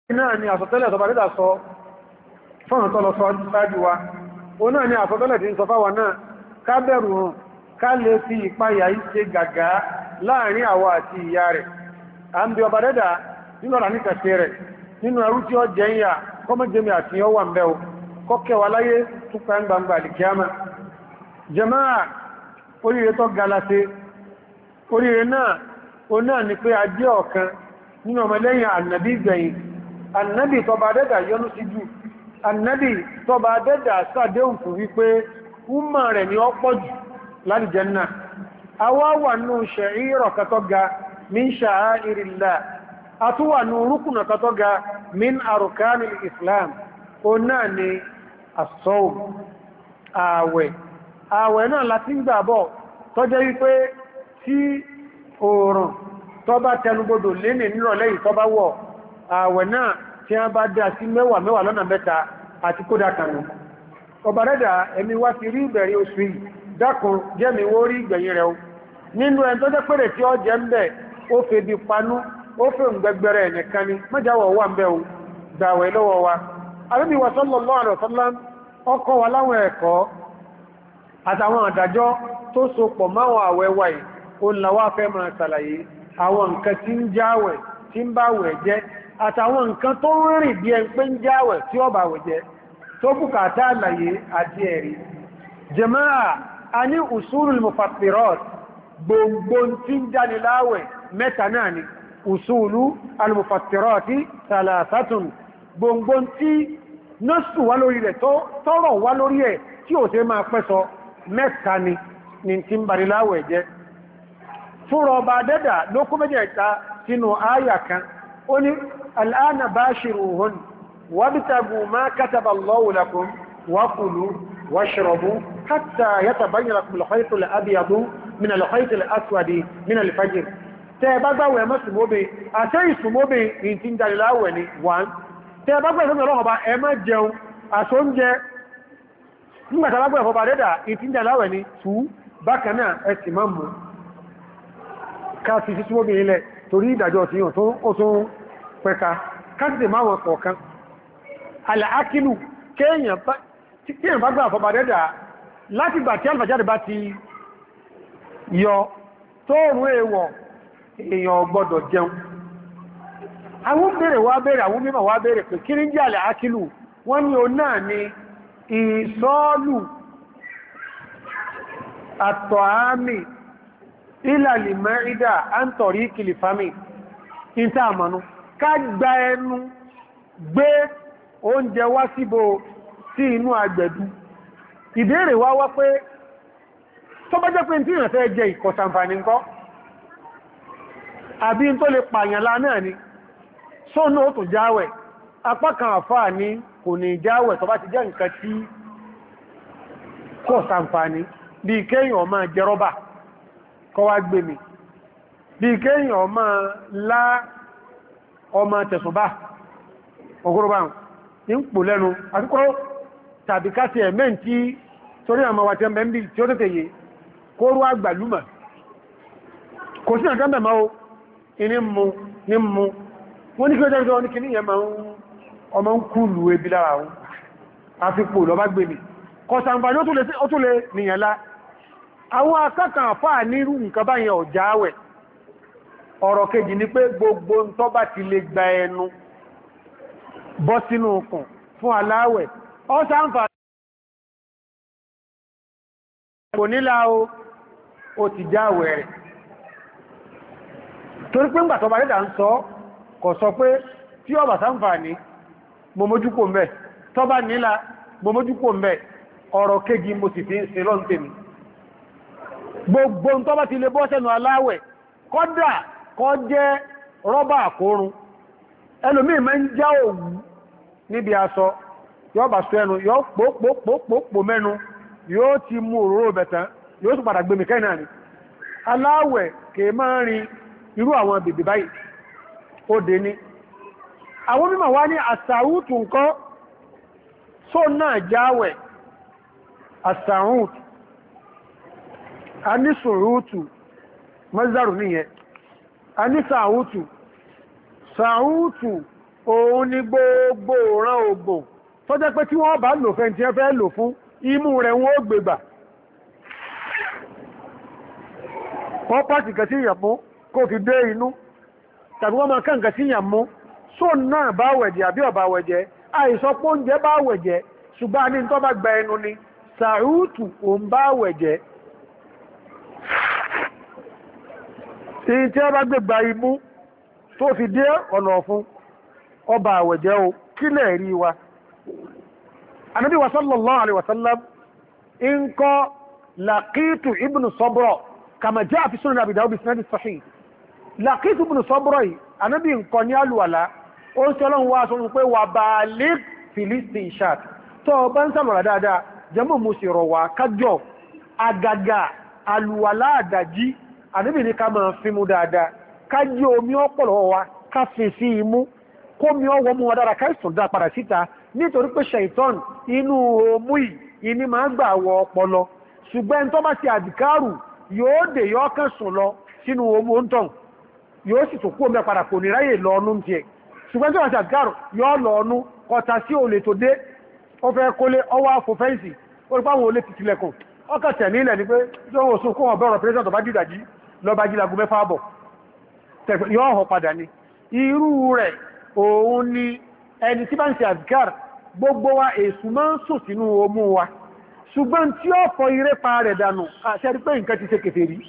náà ni àsọtẹ́lẹ̀ tọba dídà sọ fọ́nà tọ́lọ sọ sáájú wa o náà ni àsọtẹ́lẹ̀ tí ń sọ fáwà náà ká bẹ̀rù hàn ká lè fi ìpayà ìṣe gàgá láàrin àwa àti ìyá rẹ̀ a ń bí ọba dẹ́dà nínú ọ̀rà ní kẹsẹ̀ rẹ̀ nínú ẹrú tí ó jẹ́ ìyà kọmọ́jẹ́mi àti ọwà ń bẹ́ o kọ́kẹwà láyé túnpẹ́ ń gbangba àlìkíyàmá jàmáà oríire tó galase oríire náà o náà ni pé a jẹ́ ọ̀kan nínú ọmọlẹ́yìn ànàbí gbẹ̀yìn annabi tọba dẹ́dà yọ́nú sí jù annabi tọba dẹ́dà sàdéhùn fún wípé umma rẹ̀ ni ó pọ̀ jù láti Janna awá wà ní ṣẹ̀írọ̀ katọ́ga min sha'airillah àtúwà ní rúkùnà katọ́ga min arkanil islam o náà ni as-sawm ààwẹ̀ náà láti ń gbàbọ̀ tọ́jẹ́ wípé tí oòrùn tọba tẹnugbodò lénì nírọ̀lẹ́ ìtọba wọ̀ ààwẹ̀ náà tí a bá dá sí mẹ́wàá lọ́nà mẹ́ta àti kódà kanú ọba rẹ̀dà ẹ̀mí wá ti rí ìbẹ̀rẹ̀ oṣù yìí dákun jẹ́mi wó rí ìgbẹ̀yìn rẹ̀ nínú ẹn tó jẹ́ pẹ̀rẹ̀ tí ó jẹ́ ń bẹ̀ ó fẹ́ bí panú ó fẹ́ gbẹgbẹrẹ ẹ̀nìkan ni mọ́jáwọ̀ wà ń bẹ̀ gbàwẹ̀ lọ́wọ́ wa Ànábì wa sallallahu alaihi wasallam ọkọ̀ wa láwọn ẹ̀kọ́ àtàwọn àdájọ́ tó so pọ̀ máwọn àwẹ̀ wa yìí ó làwá fẹ́ máa ṣàlàyé àwọn nǹkan tí ń jáwẹ̀ tí ń báwẹ̀ jẹ́ àtàwọn nǹkan tó ń rìn bí ẹn pé ń jáwẹ̀ tí ó báwẹ̀ jẹ́ tó bùkátà àlàyé àti ẹ̀rí jàmáà a ní usulul mufattirat gbogbo tí ń jáni láwẹ̀ mẹ́ta náà ni usulu al-mufattirati thalathatun gbogbo tí nọ́sù wá lórí rẹ̀ tọ́rọ̀ wá lórí ẹ̀ tí ó ṣe máa pẹ́sọ mẹ́ta ni tí ń bari láwẹ̀ jẹ́ fúnra ọba dẹ́dà ló kó mẹ́jẹ̀ta sínú áyà kan ó ní al'ana bashiruhun wabtagu ma kataba Allahu lakum wa kulu washrabu hatta yatabayyana lakum al-khayt al-abyad min al-khayt al-aswad min al-fajr tẹ́ bá gbààwẹ̀ mọ́sùmóbe àṣẹ ìsùmóbe in tí ń darí láwẹ̀ ni 1 tẹ́ bá gbààwẹ̀ fún ọlọ́ọ̀bá ẹ má jẹun àṣóúnjẹ nígbàtà bá gbààwẹ̀ fọba dẹ́dà in tí ń darí láwẹ̀ ni 2 bákan náà ẹ sì má mú káàkiri sí súnmọ́bí ilẹ̀ torí ìdàjọ́ ti yàn tó ó tún pẹ̀ka káàkiri máa wọn kọ̀ọ̀kan aláàkílù kéèyàn bá gbà fọba dẹ́dà láti gbà tí alfàjáde bá ti yọ tóòrùn èèwọ̀ èèyàn gbọ́dọ̀ jẹun àwọn bèèrè wá bèèrè àwọn mímọ̀ wá bèèrè pé kí ní jẹ́ aláàkílù wọ́n ní o náà ni ìsọ́ọ̀lù àtọ̀ámì ìlàlì mẹ́rídà án tọ̀rí kìlìfàmì ìta àmànú ká gba ẹnu gbé oúnjẹ wá síbò sí inú agbẹ̀dú ìbéèrè wá wá pé tó bá jẹ́ pé tí ìrìnàfẹ́ jẹ ìkọ̀sànfàní ńkọ́ àbí tó lè pààyànlá náà ni sónà ó tó jáwẹ̀ apá kan àfáà ní kò ní jáwẹ̀ tó bá ti jẹ́ nǹkan tí kọ̀sànfàní bí kéèyàn máa jẹ rọ́bà kọwa gbèmì bí kéèyàn lá ọmọ tẹ̀sùnbá ọgọ́rọ̀bá ní ń pò lẹ́nu àtíkọ́rọ̀ tàbí káṣí ẹ̀mẹ́ tí torí àmà wà tí ó mẹ́bí tí ó tẹ́tẹ̀ yé kó rú àgbàlúmà kò sí àkàmbẹ̀ máa ní mú wọ́n ní kí ó jẹ́ ní kí ní ẹ̀mà ọmọ ń kú lù ebi lára wọn àfipò lọ bá gbèmì kọ̀sàǹfà ní ó tún lè nìyànlá àwọn akẹ́kàn àfáà nírú nǹkan báyẹn ọ̀jáwẹ̀ ọ̀rọ̀ kejì ni pé gbogbo ń tọ́ bá ti lè gba ẹnu bọ́ sínú ọkàn fún aláwẹ̀ ọ sáǹfà kò nílá o ti jáwẹ̀ rẹ̀ torí pé ń gbà tọba rẹ̀dà ń sọ kò sọ pé tí ọba sáǹfà ní mọ́mójúkò mẹ́ tọba nílá mọ́mójúkò mẹ́ ọ̀rọ̀ kejì mo sì fi ń ṣe lọ́ntẹ̀mí gbogbo ń tọ́bá ti lè bọ́ sẹ́nu aláwẹ̀ kọ́dà kọ́ jẹ́ rọ́bà àkórun ẹlòmíì máa ń já òwú níbi aṣọ yóò bá sọ ẹnu yóò pòpòpòpò mẹ́nu yóò ti mú òróró bẹ̀tán yóò tún padà gbẹ̀mì kẹ́nà ni aláwẹ̀ kèé máa rin irú àwọn bèbè báyìí ó dé ní àwọn mímọ̀ wá ní àsàrútù nǹkan só náà jáwẹ̀ àsàrútù a ní sùúrùtù mọ́sàrù níyẹn a ní sàútù òun ni gbogbo òran ògbò tó jẹ́ pé tí wọ́n bá lò fẹ́ tí wọ́n fẹ́ lò fún imú rẹ̀ wọ́n ó gbègbà kọ́ pàtì kẹ sí ìyàmú kó fi dé inú tàbí wọ́n máa kàn kẹ sí ìyàmú só náà bá wẹ̀jẹ̀ àbí ọ̀bá wẹ̀jẹ̀ àìsọpọ̀ oúnjẹ bá wẹ̀jẹ̀ ṣùgbọ́n ní tó bá gba ẹnu ni sàútù òun bá wẹ̀jẹ̀ tí tí wọ́n bá gbègbà imú tó fi dé ọ̀nà ọ̀fun ọba àwẹ̀jẹ́ o kílẹ̀ rí wa Ànábì wa sallallahu alaihi wasallam in kọ́ Laqitu ibn Sabra kama jaa fi Sunan Abi Dawud bi sanad sahih Laqitu ibn Sabra yìí Ànábì ń kọ́ ní alùwàlá ó ń sọ́lọ́n wá sọ pé wà baligh fil istinshaq tó bá ń sàlọ̀rà dáadáa jẹ́mọ̀ mo sì rọ̀ wá kájọ àgàgà alùwàlá àdàjí Ànábì ní ká máa fi mú dáadáa kájí omi ọpọlọ wa ká fi sí imú kó mi ọwọ́ mú ọdára káìsùn dá padà síta nítorí pé ṣẹ̀ìtọ́n inú omú ìní máa gbà wọ ọpọlọ ṣùgbọ́n tó bá ti àdìkárù yóò dè yọ́ kàn sùn lọ sínú omú oúntàn yóò sì tó kú omi padà kò ní ráyè lọ́ọ̀nú ti ẹ̀ ṣùgbọ́n tó bá ti àdìkárù yóò lọ́ọ̀nú kọta sí olè tó dé ó fẹ́ kólé ọwọ́ àfòfẹ́ǹsì ó rí páwọn olè ti tilẹ̀kùn ọkà tẹ̀ nílẹ̀ ni pé tó wọ́n sún kó wọn bẹ̀rọ̀ pẹ́sẹ̀ntọ̀ bá dìdàjí lọ bá jílagu mẹ́fà bọ̀ yóò hàn padà ni irú rẹ̀ òun ni ẹni tí bá ń ṣe àzìkár gbogbo wa èsù máa ń sùn sínú omú wa ṣùgbọ́n tí ó fọ iré pa rẹ̀ dànù àṣẹ́rí pé nǹkan ti ṣe kèfèrí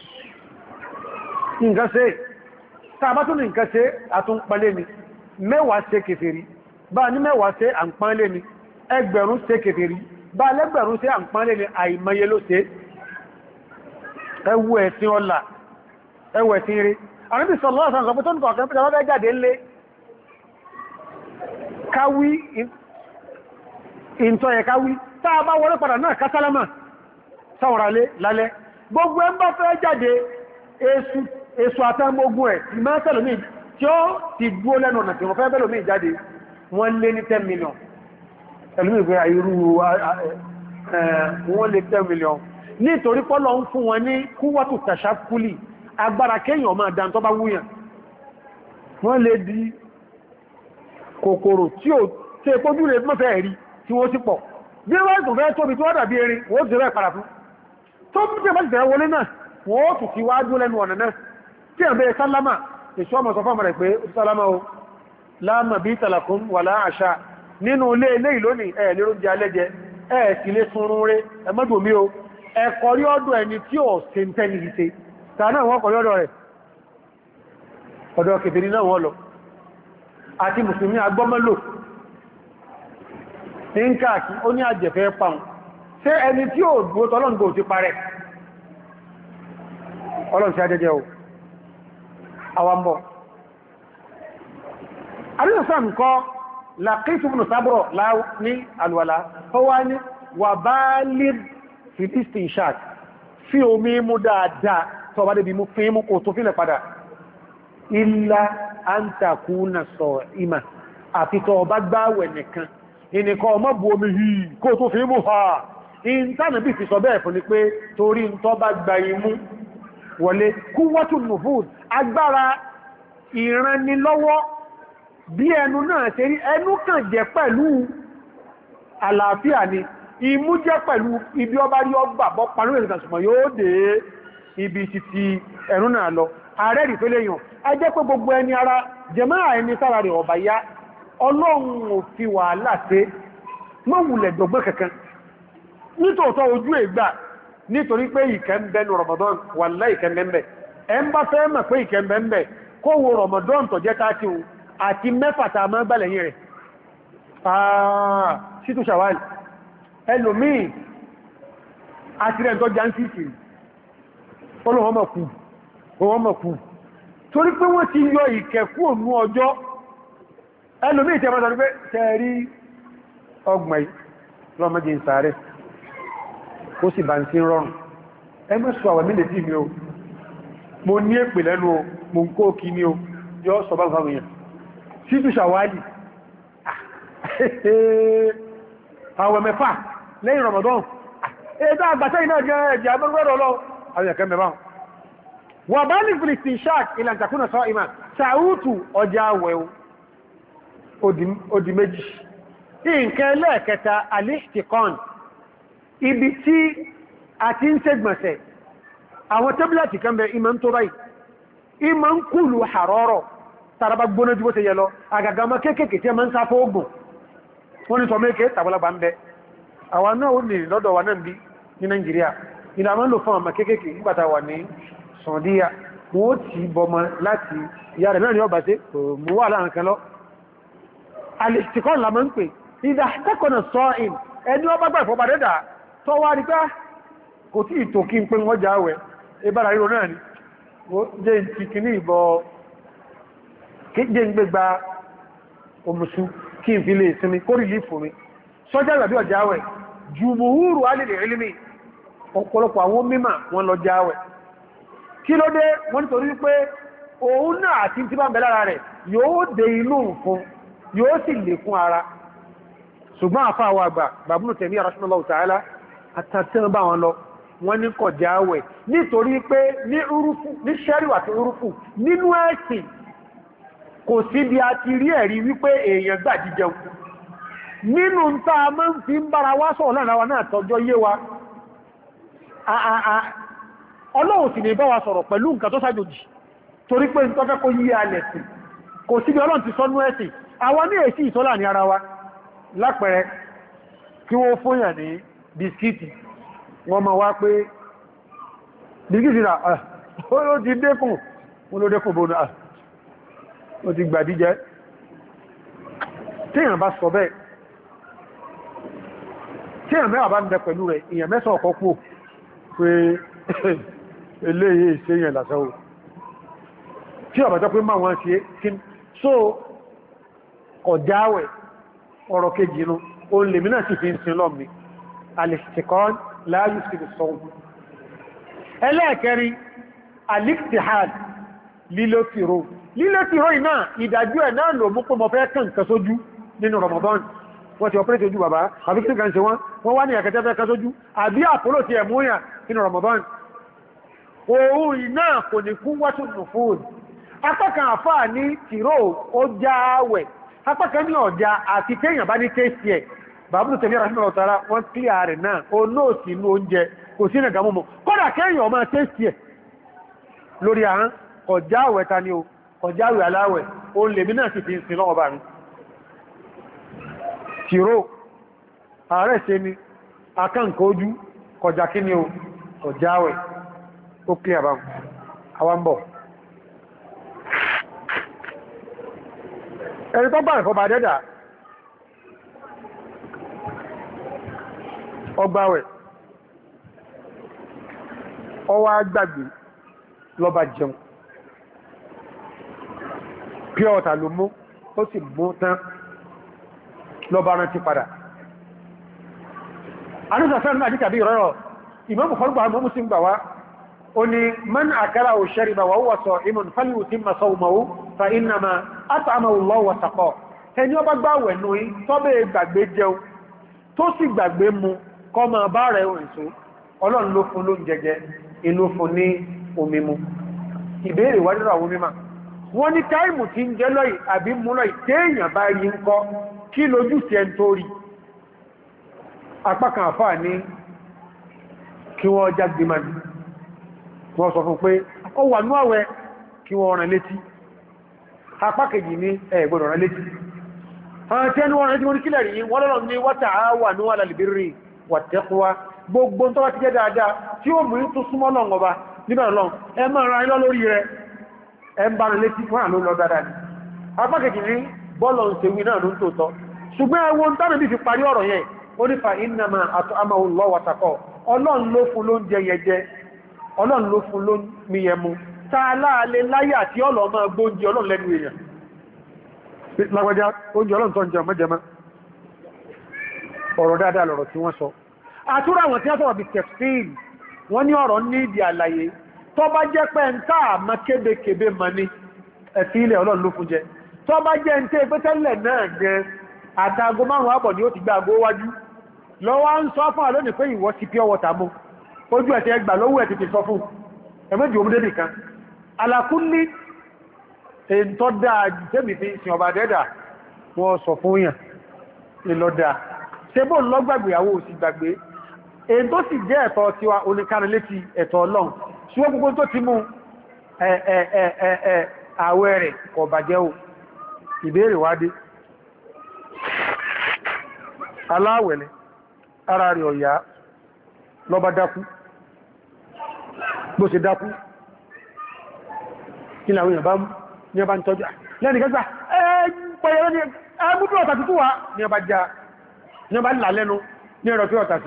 nǹkan ṣe tàbá tún ní nǹkan ṣe àtúnpalé ni mẹ́wàá ṣe kèfèrí bá ní mẹ́wàá ṣe àǹpánlé ni ẹgbẹ̀rún ṣe kèfèrí bá lẹ́gbẹ̀rún ṣe àǹpánlé ni àìmọye ló ṣe ẹwù ẹ̀sìn ọlà ẹwù ẹ̀sìn rí Ànábì sallallahu alaihi wasallam tó ń kọ̀ọ̀kan pẹ̀lú ọmọdé jáde ńlé káwí ìntọ́yẹ káwí táa bá wọlé padà náà kásálámà sáwọ̀rálé lálẹ́ gbogbo ẹ ń bá fẹ́ jáde èsù àtàmógún ẹ̀ tí máa tẹ́lòmí tí ó ti dúó lẹ́nu ọ̀nà tí wọ́n fẹ́ bẹ́lòmí jáde wọ́n lé ní 10 million ẹlùmí ìgbé àìrú wọ́n lé 10 million nítorí pọ́lọ ń fún wọn ní kúwàtù tàṣákúlì agbára kéèyàn máa dá tó bá wúyàn wọ́n lè di kòkòrò tí ó tẹ́ kójú rẹ̀ mọ́fẹ́ rí tí wọ́n sì pọ̀ bí wọ́n tó fẹ́ tóbi tí wọ́n dàbí erin wọ́n ti rẹ̀ padà fún tó bí tẹ́ bá ti tẹ́ wọlé náà wọ́n tù sí wájú lẹ́nu ọ̀nà náà tí ẹ̀bẹ̀ sálámà èso ọmọ sọ fọ́mọ̀ rẹ̀ pé sálámà o láàmà bí tàlàkún wà láàṣà nínú ilé ilé ìlónìí ẹ̀ lérò jẹ alẹ́jẹ ẹ̀ sì lé sunrun rẹ̀ ẹmọ́dùnmí o ẹ̀kọ́ rí ọdọ̀ ẹni tí ó se ń tẹ́ni ìṣe tàà náà wọ́n kọ̀ rí ọdọ̀ rẹ̀ ọ̀dọ̀ kèfèrí náà wọ́n lọ àti mùsùlùmí agbọ́mọ́lò ní káàkiri ó ní àjẹ̀fẹ́ pàun ṣé ẹni tí ó gbó tọ́lọ́ngbò ti parẹ́ ọlọ́run sí ajẹ́jẹ́ o àwambọ̀ àríyànsá nǹkan Laqitu ibn Sabra ní alwàlá ó wá ní wà bá lè fìdístì ìṣàt fi omi mú dáadáa tó bá débi mú fi mú kò tó fílẹ̀ padà illa an takuna sa'ima àti tó bá gbáwẹ̀ nìkan ìnìkan ọmọ bu omi yìí kó tó fi mú ha ìntánà bí fi sọ bẹ́ẹ̀ fún ni pé torí ń tọ́ bá gba imú wọlé quwwatu nufud agbára ìrànlọ́wọ́ bí ẹnu náà ṣe rí ẹnu kàn jẹ́ pẹ̀lú àlàáfíà ni imú jẹ́ pẹ̀lú ibi ọba rí ọgbà bọ́ panú ìrìnkàṣùmọ̀ yóò dé ibi títí ẹnu náà lọ ààrẹ rí fẹ́lẹ̀ yàn a jẹ́ pé gbogbo ẹni ara jẹmáà ẹni sára rẹ̀ ọ̀bà yá ọlọ́run ò fi wàhálà ṣe mọ́wùlẹ̀ dọ̀gbọ́n kankan nítòótọ́ ojú ìgbà nítorí pé ìkẹ́ ń bẹ́nu Ramadan wallahi ìkẹ́ ń bẹ́ ẹ ń bá fẹ́ mọ̀ pé ìkẹ́ ń bẹ́ kó wo Ramadan tó jẹ́ 30 àti mẹ́fà tá máa gbálẹ̀yìn rẹ̀ ṣítù Ṣawwal ẹlòmíì àti rẹ̀ tó já ń sí ìsìrì ọlọ́wọ́mọ̀kú torí pé wọ́n ti yọ ìkẹ̀kú ònú ọjọ́ ẹlòmíì tẹ́ mọ́ta pé tẹ́rí ọgbọ̀n lọ́mọdé ìsàárẹ̀ ó sì bá ń sí rọrùn ẹgbẹ́sù àwẹ̀ mílẹ̀ tí mi o mo ní èpè lẹ́nu o mo ń kó kí ní o yọ́ sọ bá fáwọn èèyàn Ṣítù Ṣàwálì àwẹ̀ mẹ́fà lẹ́yìn Ramadan ẹ̀dá àgbàtẹ́ iná jẹ́ ẹ̀jẹ̀ agbẹ́gbẹ́rọ lọ àwọn ẹ̀kẹ́ mẹ́fà wà bá ní filistin shark ilẹ̀ ìtàkùnà sọ ìmá sàútù ọjà wẹ̀wò odi méjì nǹkan ẹlẹ́ẹ̀kẹta alihtikon ibi tí a ti ń ṣègbọ̀nsẹ̀ àwọn tẹ́bílẹ̀tì kan bẹ ìmọ̀ ń tó báyìí ìmọ̀ ń kúlù àrọ́rọ̀ tàràbà gbóná jú bó ṣe yẹ lọ àgàgà ọmọ kéèkèé tí a máa ń sáfó ogun wọ́n ní tọ́mẹ́kẹ́ tàbálàgbà ń bẹ àwọn náà ó ní lọ́dọ̀ wa náà bí ní Nàìjíríà ìlànà lò fún ọmọ kéèkèé nígbàtà wà ní Saudiya wọ́n ti bọmọ láti ìyá rẹ̀ náà ní ọba sí mú wà láàrín kan lọ alìsìkọ́ la máa ń pè ìdá tẹ́kọ̀nà sọ́ìn ẹni ọba gbà ìfọ́bà dẹ́dà tó wá rí pé kò tí ìtò kí n pé wọ́n jáwẹ̀ ìbára ríro náà ni jẹ́ ti kì ní ìbọ̀ jẹ́ ń gbé gba òmùsù kí n fi lè sinmi kó rí lífò mi sọ́jà ìgbàbí ọjáwẹ̀ jùmùhúrù alìlẹ̀ ilimi ọ̀pọ̀lọpọ̀ àwọn mímà wọn lọ jáwẹ̀ kí ló dé wọ́n nítorí pé òun náà àti tí bá ń bẹ lára rẹ̀ yóò dé inú fún yóò sì lè fún ara ṣùgbọ́n àfá àwọn àgbà bàbúnù tẹ̀mí rahimahullahu ta'ala àtàtàn bá wọn lọ wọ́n ní kò jáwẹ̀ nítorí pé ní ṣẹ́ríwà àti urúfù nínú ẹ̀sìn kò sí bí a ti rí ẹ̀rí wípé èèyàn gbà jíjẹun nínú ń tá a máa ń fi ń bára wá sọ̀rọ̀ láàrin wa náà tọjọ́ yé wa Ọlọ́run sì ní bá wa sọ̀rọ̀ pẹ̀lú nǹkan tó ṣàjòjì torí pé ń tọ́fẹ́ kó yí alẹ̀ sí kò sí bí Ọlọ́run ti sọ́nú ẹ̀sìn àwọn ní èsì ìsọ́là ní ara wa lápẹẹrẹ kí wọ́n fóyàn ní bisikíìtì wọ́n ma wá pé bisikíìtì rà ó ti dékùn wọ́n ló dékùn bónú ó ti gbàdíjẹ́ tíyàn bá sọ bẹ́ẹ̀ tíyàn mẹ́wàá bá ń bẹ pẹ̀lú rẹ̀ èyàn mẹ́sàn ọ̀kọ́ kú pé eléyìí ìṣẹ́yìn lásẹ́wò tí ọ̀bàjọ́ pé máa wọ́n ṣe so ọ̀jáwẹ̀ ọ̀rọ̀ kejì inú o lè mìíràn sì fi ń sin lọ́mí alìsìkọ́n láàáyù sí ìsọ́wọ́ ẹlẹ́ẹ̀kẹrin alìsìhàn lílótìró iná ìdájú ẹ̀ náà lò mú pé mọ́ fẹ́ kàn kan sójú nínú Ramadan wọ́n ti ọpẹ́rẹ́tì ojú bàbá àbí tí kan ṣe wọ́n wá ní ẹ̀kẹ́tẹ́ fẹ́ kan sójú àbí àpólò ti ẹ̀múyà nínú Ramadan òun iná kò ní kún wátún nùfún apákan àfáà ní tìró ó jáwẹ̀ apákan ní ọjà àti kéèyàn bá ní kéèsì ẹ̀ bàbúrú tẹ̀lé rahimah ọ̀tara wọ́n tí ààrẹ náà ó nóòsì inú oúnjẹ kò sí ẹ̀gá mọ́mọ́ kọ́dà kéèyàn ọmọ kéèsì ẹ̀ lórí àán ọjáwẹ̀ ta ni o ọjáwẹ̀ aláwẹ̀ ó lè mí náà sì fi ń sin lọ́wọ́ bá rí tìró ààrẹ ṣe ni akánǹkà ojú kọjá kí ni o ọjáwẹ̀ ó kí àwọn bọ̀ ẹni tó bá ìfọba dẹ́dà ọgbàwẹ̀ ọwá gbàgbé lọ́ba jẹun pure water ló mú ó sì mú tán lọ́ba rántí padà anúsàfẹ́ náà díkàbí ìrọ́rọ̀ ìmọ́mù fọ́gbà mọ́mù sí gbà wá ó ní man akala ò shariba wa huwa sa'imun falyutimma sawmahu fa innama at'amahu Allahu wa saqahu ẹni ó bá gbààwẹ̀ nù yí tó bẹ́ gbàgbé jẹun tó sì gbàgbé mu kó máa bá rẹ̀ òrìṣó Ọlọ́run ló fún ló ń jẹjẹ inú fún ní omi mu ìbéèrè wá nínú àwọn mímọ̀ wọ́n ní táìmù tí ń jẹ́ lọ́yìn àbí mú lọ́yìn téèyàn bá rí ń kọ́ kí lójú sí ẹn tó rí apákan àfáà ní kí wọ́n jágbe máa ní wọ́n sọ fún pé ó wà ní àwẹ̀ kí wọ́n rán létí apákejì ní ẹgbẹ̀rún rán létí àwọn tí ẹni wọ́n rán létí wọ́n ní kílẹ̀ rí wọ́n lọ́rọ̀ ní wa ta'awanu 'ala al-birri wat-taqwa gbogbo tó wá ti jẹ́ dáadáa tí ó mú tó súnmọ́ lọ́wọ́ ọba níbẹ̀ lọ́n ẹ máa ra ilọ́ lórí rẹ̀ ẹ ń bá rán létí fún àlọ́ lọ dáadáa ni apákejì ní bọ́ọ̀lọ̀ ń sewí náà ló ń tòótọ́ ṣùgbọ́n ẹwọ ń tánà bí fi parí ọ̀rọ̀ yẹn ó ní fa innama at'amahu Allahu wa saqahu Ọlọ́run ló fún ló ń jẹ yẹjẹ Ọlọ́run ló fún ló ń miyẹmu tààláàlẹ́ láyà tí ọlọ́ máa gbóúnjẹ Ọlọ́run lẹ́nu èèyàn lágbàjá oúnjẹ Ọlọ́run tó ń jẹ mẹ́jẹmá ọ̀rọ̀ dáadáa lọ̀rọ̀ tí wọ́n sọ àtúrà àwọn tí wọ́n sọ̀rọ̀ bí tafsir wọ́n ní ọ̀rọ̀ ní ìdí àlàyé tó bá jẹ́ pé ń táà má kébékébé ma ní ẹ̀fí ilẹ̀ Ọlọ́run ló fún jẹ tó bá jẹ́ ń tẹ́ pẹ́tẹ́lẹ̀ náà jẹ àtàgó márùn-ún àbọ̀ ni ó ti gbá àgó wájú lọ́wọ́ ń sọ fún àlónì pé ìwọ ti pure water mú ojú ẹ̀tẹ́ ẹgbà lọ́wọ́ ẹ̀ ti sọ fún ẹmẹ́jì omúdé nìkan alákúnlé èyí tó dáa jẹ́mì fi sin ọba dẹ́dà wọ́n sọ fún yàn ìlọ́dà ṣe bó lọ gbàgbé àwọ òsì gbàgbé èyí tó sì jẹ́ ẹ̀tọ́ tiwa oníkánilétí ẹ̀tọ́ Ọlọ́run ṣùgbọ́n gbogbo tó ti mú àwẹ̀ rẹ̀ kò bàjẹ́ o ìbéèrè wádé aláwẹ̀lẹ̀ ara rẹ̀ ọ̀yá lọ́bá dákú bó ṣe dákú kí làwọn èèyàn bá mú ní ọba ń tọ́jú lẹ́nì kẹgbà ẹgbùdó ọ̀tà tútù wá ní ọba já ní ọba là lẹ́nu ní ẹ̀rọ pé ọ̀tà sí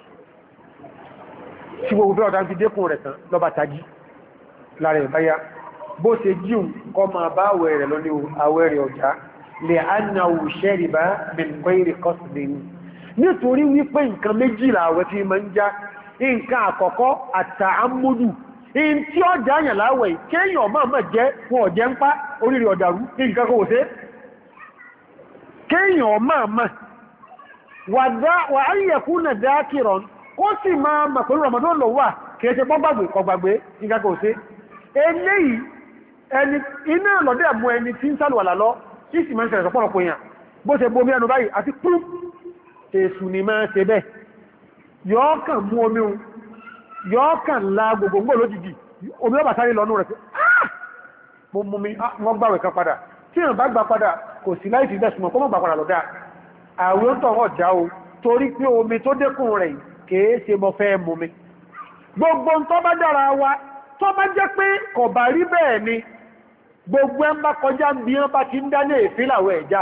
tí gbogbo pé ọ̀tà fi dékùn rẹ̀ tán lọ́ba tají lára ìbáyá bó ṣe jíun kọ ma bá àwẹ̀ rẹ̀ lọ ní àwẹ̀ rẹ̀ ọ̀já lè annáwò ṣẹ́rìbá mẹ́kọ́ìrì kọ́sìdínì nítorí wípé nǹkan méjìlá àwẹ̀ tí ma ń já nǹkan àkọ́kọ́ àtàámúdù in tí ó dáyàn láwẹ̀ kéèyàn máa máa jẹ́ wọn ọ̀jẹ́ ń pá oríire ọ̀dàrú ní nǹkan kò sí kéèyàn máa máa wà áyẹ̀kú nà dákìrán kó sì máa mà pẹ̀lú Ramadan lọ wà kìí ṣe pọ́gbàgbé kọgbàgbé nǹkan kò sí eléyìí ẹni iná lọ́dẹ̀ mú ẹni tí ń sálùwàlà lọ tí sì máa ń ṣẹlẹ̀ sọpọ̀lọpọ̀ èèyàn bó ṣe bomi ẹnu báyìí àti púrú èsù ni máa ṣe bẹ́ẹ̀ yọ́ọ̀kàn mú omi un yọ́ọ̀kàn la gbogbo lójijì omi ọba sáré lọ́nú rẹ̀ pé mo mú mi wọ́n gbàwẹ̀ kan padà tí ìrìn bá gbà padà kò sí láì fi bẹ́sùmọ̀ kó mọ́ gbà padà lọ́dá àwọn tó hàn já o torí pé omi tó dékùn rẹ̀ kèé ṣe mọ́ fẹ́ mú mi gbogbo tó bá dára wa tó bá jẹ́ pé kò bá rí bẹ́ẹ̀ ni gbogbo ẹ bá kọjá bí wọ́n bá ti ń dá ní ìfílàwọ̀ ẹ̀já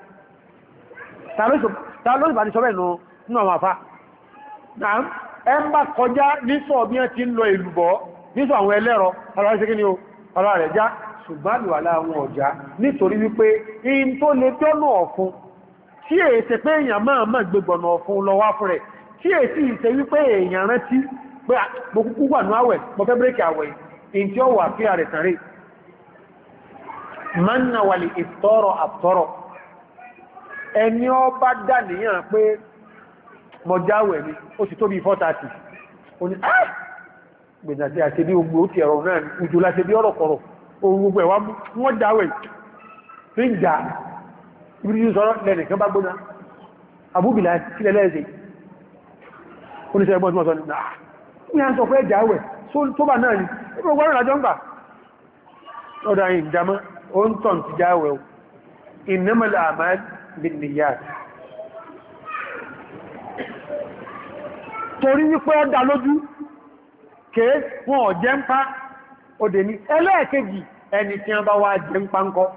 ta ló ìbá ní sọ́bẹ̀ nínú àwọn àfá ẹ bá kọjá nísọ̀ bí wọ́n ti ń lọ ìlúbọ̀ nísọ̀ àwọn ẹlẹ́rọ ara ṣe kí ni o ara rẹ̀ já ṣùgbọ́n ìwàlá àwọn ọ̀já nítorí wípé in tó lè tọ́nà ọ̀fun tí èsẹ pé èèyàn máa máa gbẹ̀gbọ̀nà ọ̀fun lọ wá fún rẹ̀ tí èsì ìṣe wípé èèyàn rántí pé mo kúkú wà ní àwẹ̀ mo fẹ́ bírèkì àwẹ̀ in tí ó wà fí àrẹ̀ tàrí manna wàlì ìtọ́rọ̀ àtọ́rọ̀ ẹni ọ bá dà níyàn pé mo jáwẹ̀ ni ó sì tóbi 430 ó ní gbèdàtí àti bí ogbò ti ẹ̀rọ náà ojú láti bí ọ̀rọ̀ kọ̀rọ̀ ohun gbogbo ẹ̀wà wọ́n jáwẹ̀ tí ń jà ibi sọ́rọ̀ lẹ́nìkan bá gbóná abúbìlá sílẹ̀ lẹ́ẹ̀sẹ̀ oníṣẹ́ ẹgbọ́n tí wọ́n sọ ní à ń sọ pé jáwẹ̀ tó bá náà ni ẹgbẹ́ ọgbọ́n ìrìnàjò ń gbà ọ̀dọ̀ àyìn ìjàmọ́ ó ń tàn ti jáwẹ̀ innamal a'mal binniyat torí wípé ó dá lójú kèé wọn ò jẹ́ ń pá òdè ní ẹlẹ́ẹ̀kejì ẹni tí wọ́n bá wá jẹ́ ń pá ń kọ́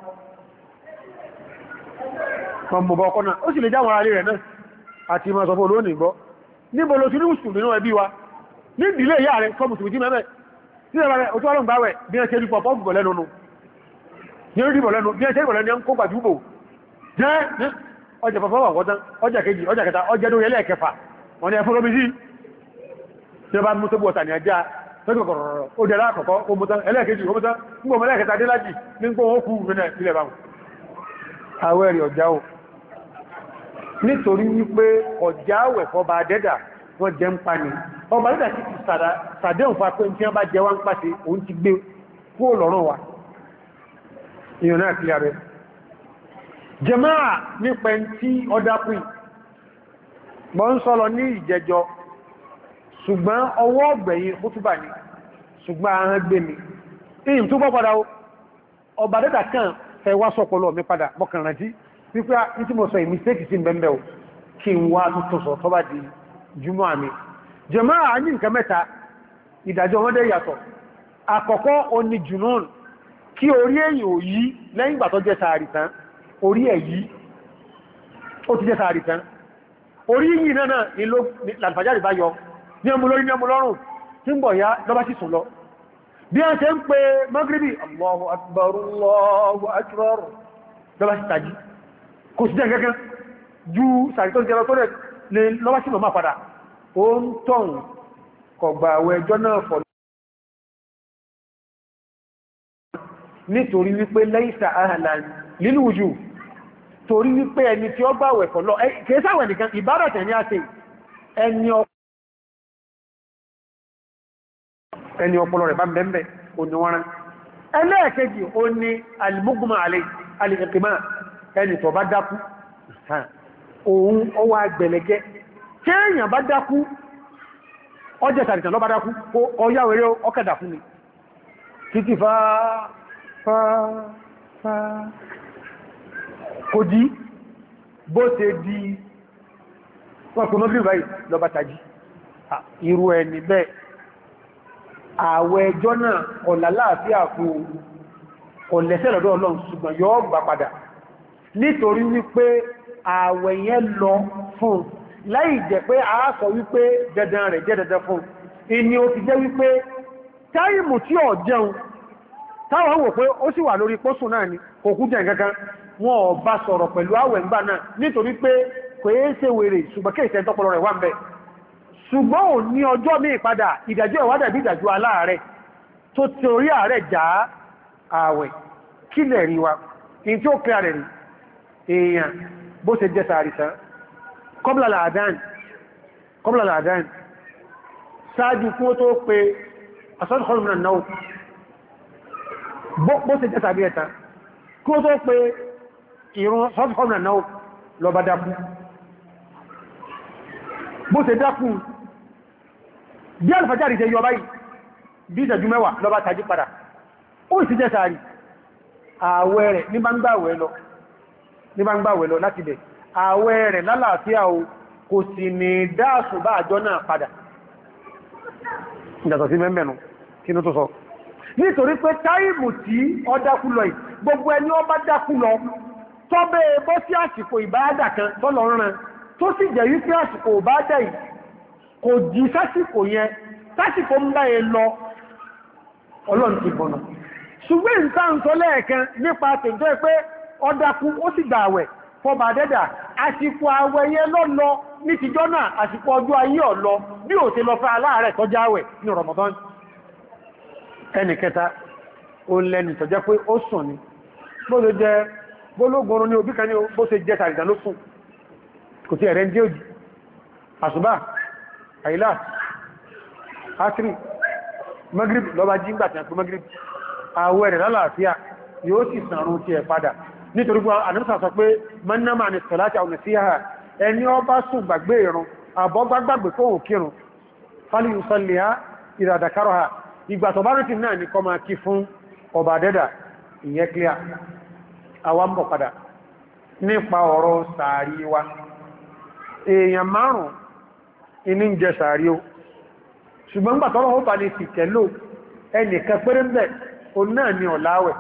mọ̀mọ̀bọ̀ ọkọ̀ náà ó sì lè jáwọn ará rẹ̀ náà àti ìmọ̀ sọ fún olóòní gbọ́ níbo ló ti ní mùsùlùmí nínú ẹbí wa ní ìdílé ìyá rẹ̀ kọ mùsùlùmí mẹ́mẹ́ tí ẹ̀rọ rẹ̀ òtú ọlọ́run gbáwẹ̀ bí ẹ ṣe rí pọ̀pọ̀ bùbọ̀ lẹ́nu nù ní orí bọ̀ lẹ́nu bí ẹ ṣe rí bọ̀ lẹ́nu kó gbàjúbò jẹ́ ọjà pọ̀pọ̀ wà wọ́tán ọjà kejì ọjà kẹta ọjà lórí ẹlẹ́ẹ̀kẹfà wọn ni ẹfún lómi sí tí ó bá mú tóbú ọ̀tà ní ajá tọ́jọ̀kọ̀rọ̀ ó dẹ̀rá àkọ́kọ́ omútán ẹlẹ́ẹ̀kejì omútán nígbò mẹ́lẹ́ẹ̀kẹta dé lájì ní gbò ó kú rẹ̀ ilẹ̀ báhùn àwẹ̀ rẹ̀ ọjà o nítorí wípé ọjà àwẹ̀ fọba dẹ́dà wọ́n jẹ́ ń pa ní ọba dẹ́dà sí ti sàdéhùn fa pé tí wọ́n bá jẹ wá ń pàṣẹ òun ti gbé kúrò lọ́rùn wa èèyàn náà ti yàrá jẹmáà nípa tí ọdá pín mọ́ ń sọ́lọ ní ìjẹjọ ṣùgbọ́n ọwọ́ ọ̀gbẹ̀yìn kútúbà ní ṣùgbọ́n ahọ́n gbé mi ìyìn tó bọ́ padà ọba dẹ́dà kan fẹ́ wá sọ́pọ̀lọ́ mi padà mọ́kànrántí wípé ní tí mo sọ ìmìsẹ́kì sí bẹ́m̀bẹ̀ o kí n wá tuntun sọ tọ́bá di jùmọ́ àmì jàmáà ní nǹkan mẹ́ta ìdájọ́ wọ́n dẹ̀ yàtọ̀ àkọ́kọ́ oní jùnún kí orí èyàn ò yí lẹ́yìn ìgbà tó jẹ́ sàárì tán orí ẹ̀ yí ó ti jẹ́ sàárì tán orí yìí náà ìlò lànfàjáde bá yọ ní ọmọ lórí ní ọmọ lọ́rùn tí ń bọ̀ ya lọ́bá sì sùn lọ bí a ṣe ń pe magribi Allahu akbar Allahu akbar lọ́bá sì tají kò sí jẹ́ gẹ́gẹ́ ju sàárì tó jẹ́ tó rẹ̀ lọ́bá sì lọ máa padà ó ń tọ̀n kọ̀gbà àwẹ̀ ẹjọ́ náà fọ̀ nítorí wípé laysa ahlan lil wujub torí wípé ẹni tí ó bá wẹ̀ fọ̀ lọ kèésáwẹ̀ nìkan ìbádọ̀tẹ̀ ní àti ẹni ọpọlọ rẹ̀ bá mẹ́mẹ́ òníwọ́n ẹlẹ́ẹ̀kejì ó ní alìmúgbùmọ̀ alìkìmá ẹni tó bá dákú òun ọwọ́ agbẹ̀lẹ̀gẹ́ tí èèyàn bá dákú ọjẹ́ sàrìtàn lọ bá dákú ọyáwẹ̀rẹ́ ọkẹ̀dà fún mi títí fa kò jí bó ṣe di wọ́n kò mọ́bílì báyìí lọ bá tají irú ẹni bẹ́ẹ̀ àwẹ̀ ẹjọ́ náà ọ̀là láàfíà fún ọ̀lẹ́sẹ̀ lọ́dọ̀ Ọlọ́run ṣùgbọ́n yóò gbà padà nítorí wípé àwẹ̀ yẹn lọ fún láì jẹ́ pé a sọ wípé dandan rẹ̀ jẹ́ dandan fún ìní ó ti jẹ́ wípé táìmù tí ó jẹun táwọn wò pé ó sì wà lórí pósùn náà ni kò kú jẹ́ nǹkankan wọn ò bá sọ̀rọ̀ pẹ̀lú àwẹ̀ ńgbà náà nítorí pé kò é ṣe wèrè ṣùgbọ́n kí ìṣẹ́ tọ́pọ̀lọ rẹ̀ wà ń bẹ ṣùgbọ́n ò ní ọjọ́ míì padà ìdájọ́ ìwádà bí ìdájọ́ aláàrẹ̀ tó torí ààrẹ já àwẹ̀ kí lẹ̀ rí wa in tí ó kẹ́ rẹ̀ rí èèyàn bó ṣe jẹ́ sàárìsán kọ́bùlà làdán sáájú kí ó tó pé asọ́dùkọ́lùmùnà náà bó ṣe jẹ́ sàbí ẹ̀ta kí ó tó pé ìrún asọ́dùkọ́lùmùnà náà lọ bá dákú bó ṣe dákú bí alfajari ṣe yọ báyìí bí ìṣẹ́jú mẹ́wàá lọ bá tají padà ó sì jẹ́ sàárì ààwẹ̀ rẹ̀ ní bá ń gbàwẹ̀ lọ láti bẹ̀ ààwẹ̀ rẹ̀ lálàáfíà o kò sì ní dáàsù bá àjọ náà padà ìdàtọ̀ sí mẹ́mẹ́nu kí ní tó sọ nítorí pé táìmù tí ọ dákú lọ yìí gbogbo ẹni ọ bá dákú lọ tọ́bẹ̀ bọ́ sí àsìkò ìbáadà kan tọ́lọ rán tó sì jẹ́ wípé àsìkò ìbáadà yìí kò jí sásìkò yẹn sásìkò ń bá ẹ lọ Ọlọ́run ti bọ̀nà ṣùgbọ́n nǹkan sọ lẹ́ẹ̀kan nípa tẹ̀jọ́ pé ọ dákú ó sì gbà àwẹ̀ fọba dẹ́dà àsìkò àwẹ̀ yẹn lọ́lọ ní tìjọ́ náà àsìkò ọjọ́ ayé ọ̀lọ bí ò ti lọ fẹ́ aláàrẹ̀ tọ́já àwẹ̀ ní Ramadan ẹni kẹta ó lẹ́ni tọ́já pé ó sùn ní bó ló jẹ́ bólógún ní òbí kan ní bó ṣe jẹ́ tàrídà ló sùn kò tí ẹ̀rẹ́ ń dé òjì àṣùbá àìlá asiri magrib lọ́bá jí ńgbà tí a pè magrib àwẹ̀ rẹ̀ lálàáfíà yóò sì sàrún tí ẹ padà nítorí pé àdúnsà sọ pé mọ́nàmà ní sọ̀láti àwọn ìsíhà ẹni ó bá sùn gbàgbé ìrun àbọ́gbàgbàgbé fóhùn kírun fálí ìsọ́lẹ̀ ha ìràdàkárọ̀ ha ìgbà tó bá rìtì náà ní kọ́ máa kí fún ọba dẹ́dà ìyẹ́ clear àwọn bọ̀ padà nípa ọ̀rọ̀ sàárì wa èèyàn márùn-ún iní ń jẹ sàárì ó ṣùgbọ́n gbà tọ́rọ ó bá ní sì tẹ̀lò ẹnìkan péré mẹ́ o náà ni ọ̀láwẹ̀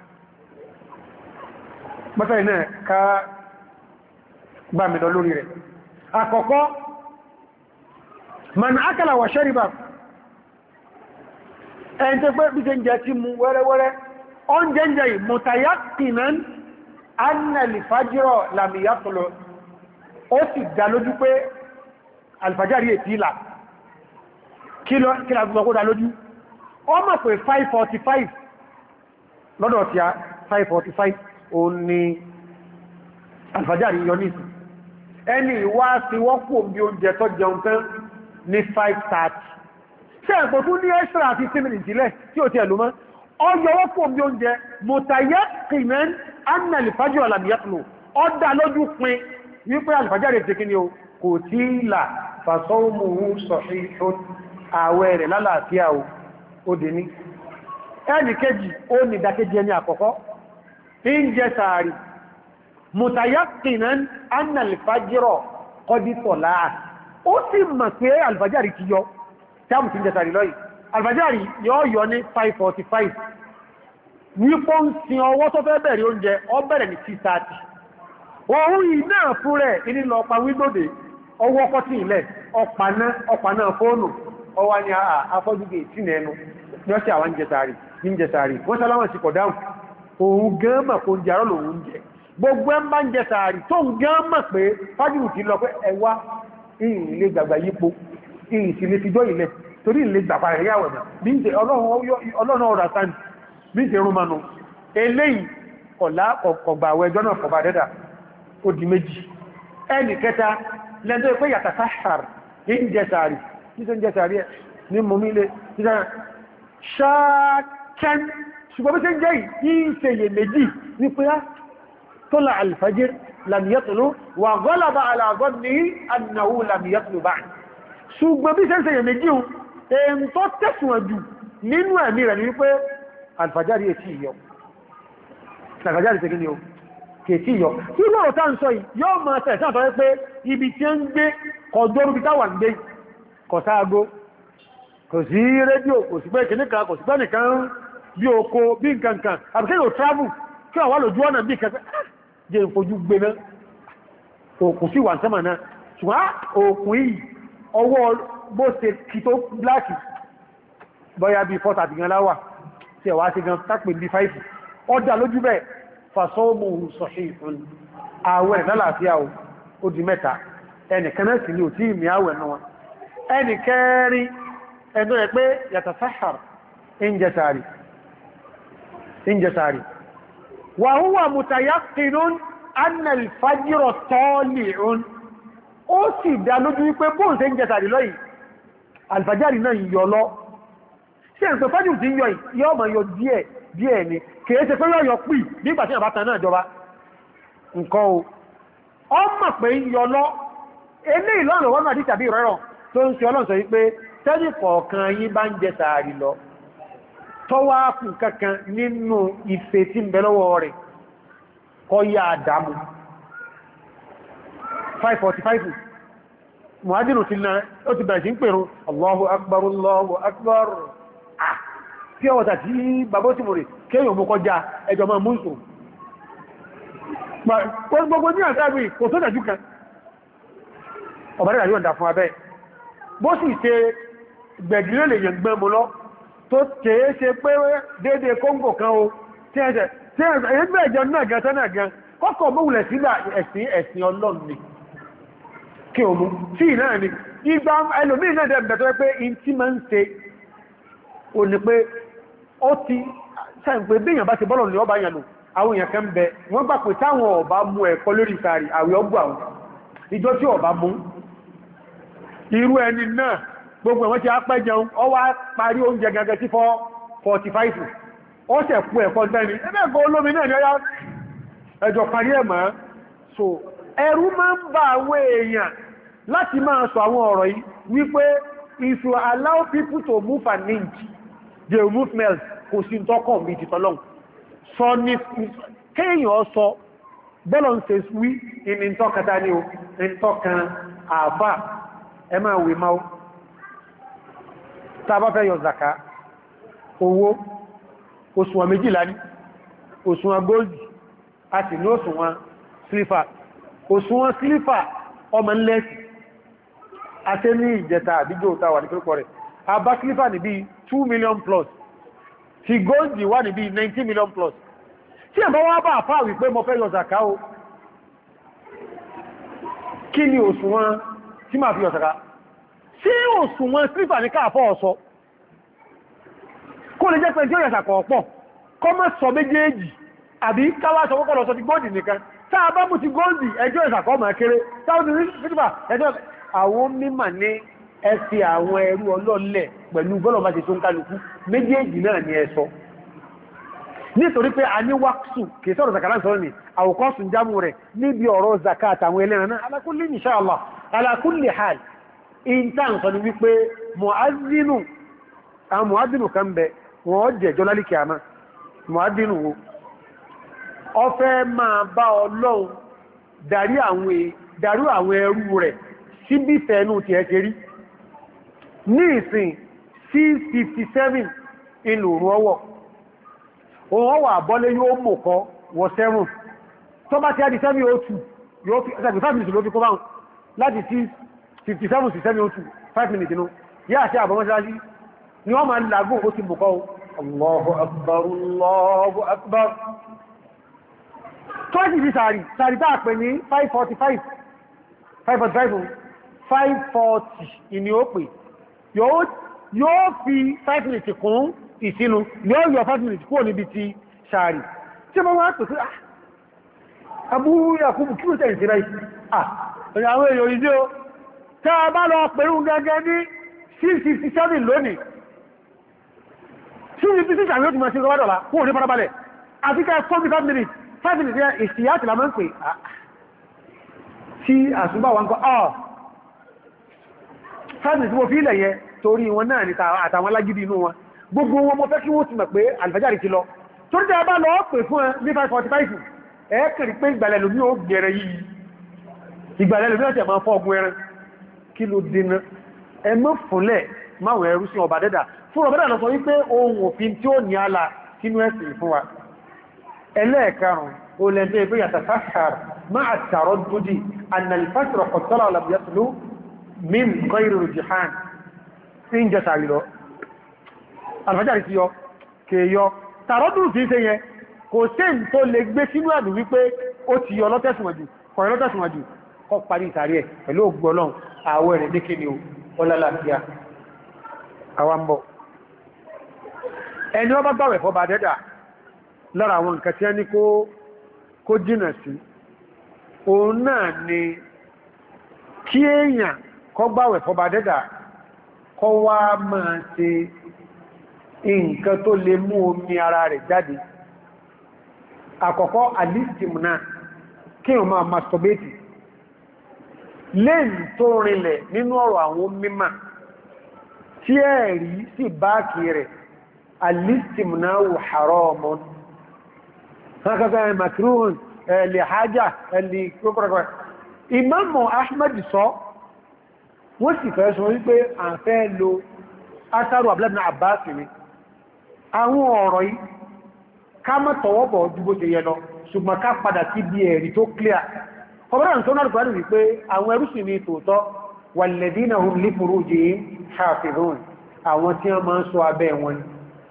mọ́sàrí náà ká gbà mí lọ lórí rẹ̀ àkọ́kọ́ man akala wa shariba ẹni tó pé bí ṣe ń jẹ tí mú wẹ́rẹ́wẹ́rẹ́ oúnjẹ ń jẹ mutayaqinan anna al-fajra lam yatlu ó sì dá lójú pé alfajari ètí ìlà kí lágbùgbọ́ kó dá lójú ó mọ̀ pé 5:45 lọ́dọ̀ tí a 5:45 ó ní alfajari yọ ní ẹni ìwá sí wọ́pọ̀ bí oúnjẹ tó jẹun tán ní 5:30 ṣe ẹ̀kọ́ tún ní extra 15 minutes ilẹ̀ tí ó ti ẹ̀lú mọ́ ọjọ́ wọ́pọ̀ bí oúnjẹ mutayaqinan anna al-fajra lam yatlu ó dá lójú pin wípé alfajari ti kí ni o kò tí ìlà fasawmuhu sahihun àwẹ̀ rẹ̀ lálàáfíà ó dé ní ẹni kejì ó ní ìdákejì ẹni àkọ́kọ́ ń jẹ sàárì mutayaqinan anna al-fajra qad tala'a ó sì mọ̀ pé alfajari ti yọ táàmù tí ń jẹ sàárì lọ́yìn alfajari yọ ní 5:45 nípò ń sin ọwọ́ tó fẹ́ bẹ̀rẹ̀ oúnjẹ ó bẹ̀rẹ̀ ní 6:30 òun yìí náà fún rẹ̀ inú lọ pa wígbòdè ọwọ́ kọ́tí ilẹ̀ ọpaná fóònù ọwá ní afọ́júgbé tí nẹnu lọ́sí àwọn jẹsàárì wọ́n sáláwọ̀n sí kọ̀dáhùn òun gán mọ̀ kó ń jẹ́ àrọ́lò òun jẹ gbogbo ẹ bá ń jẹsàárì tó ń gán mọ̀ pé fájúrù ti lọ pé ẹwà ìrìn ilé gbàgbà yípo ìrìn sí lè fijọ́ ilẹ̀ torí ilé gbàpá rẹ̀ yàwẹ̀ náà bí ń ṣe ọlọ́run ọ̀rọ̀ sáni bí ń ṣe rúmanu eléyìí kọ̀gbà àwẹ̀ ẹjọ́ náà kọ̀bà dẹ́dà ó di méjì ẹni kẹta lẹ́ndọ́ pé yàtà sáàrì ní jẹsàárì títọ́ jẹsàárì ẹ̀ ní mọ̀mílé ṣáàkẹ́n ṣùgbọ́n bí ṣe ń jẹ́ yìí ṣe yè méjì ní pé طلع الفجر لم يطلع وغلب على ظنه أنه لم يطلع بعد ṣùgbọ́n bí sẹ́sẹ̀ yẹ̀ méjì hun èyí tó tẹ̀sùn jù nínú ẹ̀mí rẹ̀ ní wípé alfajari ètí ìyọ alfajari tẹ́gí ni o kètí ìyọ tí lọ́rọ̀ tá ń sọ yìí yóò máa tẹ̀ sáà tọ́rẹ́ pé ibi tí ó ń gbé kọjọ́rú bí táwà ń gbé kò sáago kò sí rédíò kò sí pé kìníkan kò sí pé nìkan bí oko bí nkankan àbíkẹ́ yóò travel kí wà lójú ọ̀nà bí kẹfẹ́ jẹ́ ìfojú gbé náà òkun sí wà ń sẹ́mà náà ṣùgbọ́n òkun yìí ọwọ́ bó ṣe kí tó bláàkì bọ́yá bí 4 àti gan láwà tí ẹ̀wà ti gan tápẹ̀ bí 5 ọdá lójú bẹ́ fàṣọ́mù sọ̀ṣì ìfún àwẹ̀ lálàáfíà ó di mẹ́ta ẹnìkan sì ní ò tí ìmì àwẹ̀ náà ẹnì kẹrin ẹ̀dọ́ ẹ̀ pé yàtà sáhàr ìjẹsàárì wà húwà mùtàyàkìnún annal fajírọ̀ tọ́lìún ó sì dá lójú wípé bóòn ṣe ń jẹsàárì lọ́yìn alfajari náà yọ lọ ṣe ń sọ fájú tí yọ ma yọ díẹ̀ ni kìí ṣe pé yọ pì nígbà tí àbátan náà jọba nǹkan o mọ̀ pé yọ lọ ilé ìlọ́nà wọ́n àti tàbí ìrọ́rọ̀ tó ń ṣe ọlọ́sọ wípé tẹ́lì kọ̀ọ̀kan yí bá ń jẹsàárì lọ tọ́wá fún kankan nínú ife tí ń bẹ lọ́wọ́ rẹ̀ kọ́ yá àdámù 5:45 muhajirun ti na ó ti bẹ̀rẹ̀ sí ń pèrún Allahu akbar Allahu akbar tí ọwọ́ta tí bàbá tí mo rẹ̀ kéyàn mú kọjá ẹjọ máa mú ìṣò gbogbo ní àtàrí kò tó dájú kan ọ̀bàdà yóò dà fún abẹ́ bó sì ṣe gbẹ̀gìrẹ́ lè yẹn gbẹ́ mú lọ tó tẹ́ẹ́ ṣe pé déédéé kóńgò kan o tí ẹgbẹ́ ìjọ náà gan tánà gan kọ́kọ́ mọ́wùlẹ̀ sílà ẹ̀sìn Ọlọ́run ni kí o mú tí náà ni ìgbà ẹlòmí náà dẹ̀ bẹ̀tọ́ pé in tí ma ń ṣe o ní pé ó ti sáà pé bí èyàn bá ti bọ́lọ̀ ní ọba yànù àwọn èèyàn kan bẹ wọ́n gbà pé táwọn ọba mú ẹ̀kọ́ lórí sàárì àwẹ̀ ọgbà àwọn ìjọ tí ọba mú irú ẹni náà gbogbo ẹ̀wọ́n ti apẹ́ jẹun ọ wá parí oúnjẹ gẹ́gẹ́ sí 4:45 ó sẹ̀ kú ẹ̀kọ́ tẹ́ni ẹgbẹ́gbẹ́ olómi náà ni ọya ẹjọ parí ẹ̀mọ́ so ẹ̀rù máa ń bá àwọn èèyàn láti máa sọ àwọn ọ̀rọ̀ yìí wípé if you allow people to move an inch they will move miles kò sí tọ́kàn bí títọ́lọ́n sọ ní kéèyàn sọ bọ́lọ̀ ń ṣe wí ní tọ́kata ní o ní tọ́kan àbá ẹ máa wè máa tàbá fẹ́ yọ zaka owó òṣùwọ̀n méjìlá ní òṣùwọ̀n góòlì a sì ní òṣùwọ̀n sílífà òṣùwọ̀n sílífà ọmọ ńlẹ́sì àti ní ìjẹta àdíjò tàwà ní pípọ̀ rẹ̀ a bá sílífà ní bí 2 million plus ti góòlì wà ní bí 19 million plus tí ẹ̀bọ́ wá bá àfáà wípé mo fẹ́ yọ zaka o kí ni òṣùwọ̀n tí máa fi yọ zaka sí òṣùwọ̀n sílífà ní káàfọ́ ọ̀sọ́ kó lè jẹ́ pé tí ó yẹ̀sà kọ̀ọ̀pọ̀ kọ́ mọ́ sọ méjèèjì àbí káwà sọ kọ́kọ́ lọ sọ ti góòdì nìkan táà bá mú ti góòdì ẹjọ́ ìsàkọ́ máa kéré táwọn ti rí fífà ẹjọ́ àwọn mímà ní ẹsẹ̀ àwọn ẹrú ọlọ́lẹ̀ pẹ̀lú bọ́lọ̀ máa ti tó ń kálukú méjèèjì náà ni ẹsọ nítorí pé a ní wáksù kìí sọ̀rọ̀ zakara sọ̀rọ̀ ni àwòkọ́sù jámù rẹ̀ níbi ọ̀rọ̀ zakat àwọn ẹlẹ́ran náà ala kulli insha Allah ala kulli hal intan sọ ni wípé mu'adhdhinu kan bẹ wọ́n jẹjọ́ lálìkì àmà mu'adhdhinu wo ọfẹ́ máa bá Ọlọ́run darí àwọn ẹrú rẹ̀ síbí fẹ́ẹ̀nù ti ẹ̀kẹ́rí ní ìsìn 6:57 inú òrùn ọwọ́ òun wà bọ́lé yóò mọ̀kọ́ wọ 7 tó bá ti á di 7:02 yóò fi 5 minutes ló fi kó báhùn láti 6:57 sí 7:02 5 minutes inú yá àti àbọ̀mọ́sárájí ni wọ́n máa lágún ó ti mọ̀kọ́ Allahu Akbar Allahu Akbar tó ẹ̀sì sí sàárì tá pè ní 5:45 5:40 ìní ó pè yóò fi 5 minutes kún ìsinu yóò yọ 5 minutes kúrò níbi ti sàárì tí wọ́n wá pèsè Abu Yakubu kí ó tẹ̀ ìsìnrà ìsìn ọ̀nà àwọn èèyàn ìdí o tá a bá lọ pẹ̀rún gẹ́gẹ́ ní 6:67 lónìí 6:67 yóò ti máa ṣe rọ́wọ́dọ̀lá kúrò ní farabalẹ̀ àti ká 45 minutes 5 minutes ìsìyàtì la máa ń pè tí àṣùgbà wọn kọ́ 5 minutes mo fi ilẹ̀ yẹ torí wọn náà ní àtàwọn alágídí inú wọn gbogbo wọn mo fẹ́ kí wọ́n ti mọ̀ pé alfajari ti lọ torí tẹ́ bá lọ pè fún ẹ ní 5:45 ẹ̀ẹ́kẹ̀rí pé ìgbàlẹ̀ lómi ó gbẹ̀rẹ̀ yìí ìgbàlẹ̀ lómi ọ̀tẹ̀ máa fọ́ ọgbọ̀n ẹran kí ló dínà ẹ mọ́ fúnlẹ̀ máwọn ẹrú sí ọba dẹ́dà fún ọba dẹ́dà lọ sọ wípé ohun òfin tí ó ní àlà sínú ẹ̀sìn fún wa ẹlẹ́ẹ̀karùn ó lẹ́gbẹ́ pé yàtà sáàr máa tààrọ dúdí annalifásirọ̀ kọ̀tọ́lá ọ̀làbíyàtìlú min gọ́ìrì rùjìhán tí ń jẹ tààrí lọ alfajari ti yọ kèèyọ tààrọ dúdú tí ń ṣe yẹn kò sí ń tó lè gbé sínú ẹ̀dùn wípé ó ti yọ lọ́tẹ̀sùnwájú kọ̀rọ̀ lọ́tẹ̀sùnwájú kọ́ parí ìtàrí ẹ̀ pẹ̀lú ògbọ́lọ́n àwọ̀ rẹ̀ ní kíni ọlálàáfíà àwambọ̀ ẹni ọba gbàwẹ̀ fọba dẹ́dà lára àwọn nǹkan tí a ní kó jìnà sí òun náà ni kí èèyàn kọ́ gbàwẹ̀ fọba dẹ́dà kọ́ wá máa ṣe nǹkan tó lè mú omi ara rẹ̀ jáde àkọ́kọ́ alistimna kí o máa masturbate lẹ́yìn tó rinlẹ̀ nínú ọ̀rọ̀ àwọn mímọ̀ tí ẹ̀rí sí báàkì rẹ̀ alistimna wù haramun hakaka makruhun li haja li kókòrò Imamu Ahmad sọ wọ́n sì fẹ́ sọ wípé à ń fẹ́ lo asaru Abdullah ibn Abbas ni àwọn ọ̀rọ̀ yìí ká mọ́ tọwọ́bọ̀ dúgbò ṣe yẹ lọ ṣùgbọ́n ká padà sí bí ẹ̀rí tó clear ọ̀rọ̀ tó náà pẹ̀lú wípé àwọn ẹrúsìn ní tòótọ́ walladhina hum li furujihim hafidhun àwọn tí wọ́n máa ń ṣọ́ abẹ́ wọn ni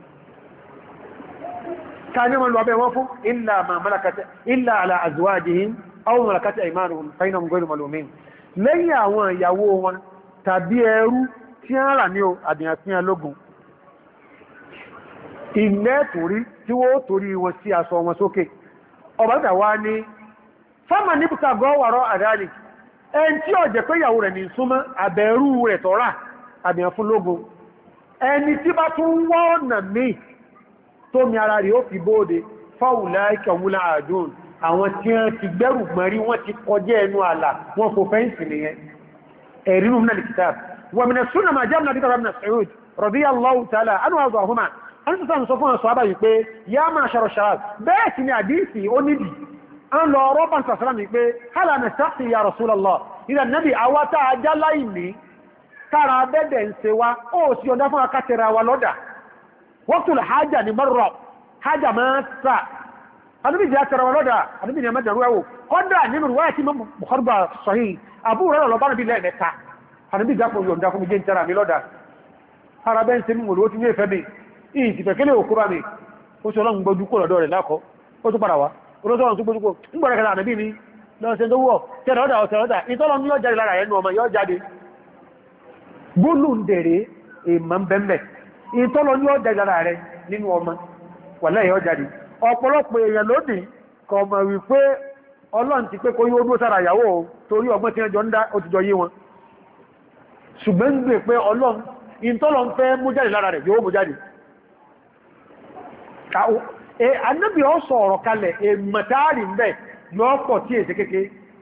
ká ní wọ́n lọ abẹ́ wọn fún illa ala azwajihim aw malakat aymanuhum fa innahum ghayru malumin lẹ́yìn àwọn ìyàwó wọn tàbí ẹrú tí wọ́n rà ní àdìyàn lógún ilẹ̀ torí tí wó torí wọn sí aṣọ wọn sókè ọbátà wá ní fọ́mà nípùtà gọ́wàrọ́ àdáni ẹn tí ó jẹ́ pé ìyàwó rẹ̀ ní súnmọ́ àbẹ̀rú rẹ̀ tọ́rà àbìyàn fún lógún ẹni tí bá tún wọ́nà míì tó mi ara rí ó fi bóde fáwùláìkà wúlá àdún àwọn tí wọ́n ti gbẹ́rù gbọ́nrí wọ́n ti kọjẹ́ ẹnu àlà wọn kò fẹ́ǹsì nìyẹn ẹ̀rínú náà kitab wa min as-sunnah ma jaa min hadith ibn Mas'ud radiyallahu ta'ala anhu àzọ̀húnmá an sọ fún ọ̀sọ̀ àbáyé pé yá máa ṣàrọ̀ ṣàrọ̀ bẹ́ẹ̀ tí ni àdíìsì ó níbi an lọ rọ́bàn sàfẹ́lámi pé hálà na sáàtì ya Rasulullah ìdá nẹ́bí àwátá ajá láìní kára bẹ́ẹ̀dẹ̀ ń se wá ó sì ọdá fún akátẹrẹ wa lọ́dà waqtul hajjá ni mọ́rọ̀ hajjá máa sà adúbí jẹ́ tẹrẹ wa lọ́dà adúbí ni ẹmẹ́dẹ̀ rúwẹ́wò kọ́dà nínú rúwẹ́ tí mọ́ Bukhari sahih Abu Hurairah lọ bá níbi lẹ́ẹ̀mẹ́ta adúbí jápọ̀ yọ̀ǹda fún mi jẹ́ tẹrẹ mi lọ́dà ara bẹ́ẹ̀ ń se mú olówó tí ní ìfẹ́ mi ìtìfẹ̀kẹ́lẹ̀ òkúra mi ó ṣe ọlọ́run gbójú kó lọ́dọ̀ rẹ̀ lákọ́ ó tún padà wá olóṣọ́run tó gbójú kó ń gbọ́rẹ̀ kẹta ànàbí ni lọ́sẹ̀ tó wọ́ tẹ́rọ̀dà ọ̀tẹ̀rọ̀dà ìtọ́lọ ní yọ́ jáde lára ẹnu ọmọ yọ́ jáde gbólù ń dẹ̀rẹ̀ èèmọ̀ bẹ́m̀bẹ̀ ìtọ́lọ ní yọ́ jáde lára rẹ̀ nínú ọmọ wà lẹ́yìn yọ́ jáde ọ̀pọ̀lọpọ̀ èèyàn lónìí kò mọ̀ wípé ọlọ́run ti pé kó yóò dúró sára ìyàwó torí ọgbọ́n tí ẹjọ́ ń dá ó ti jọ yé wọn ṣùgbọ́n ń gbé pé ọlọ́run ìtọ́lọ ń fẹ́ mú jáde lára rẹ̀ yóò mú jáde Ànábì ó sọ ọ̀rọ̀ kalẹ̀ èmàtàrí ń bẹ̀ lọ́pọ̀ tí èsẹ kéèké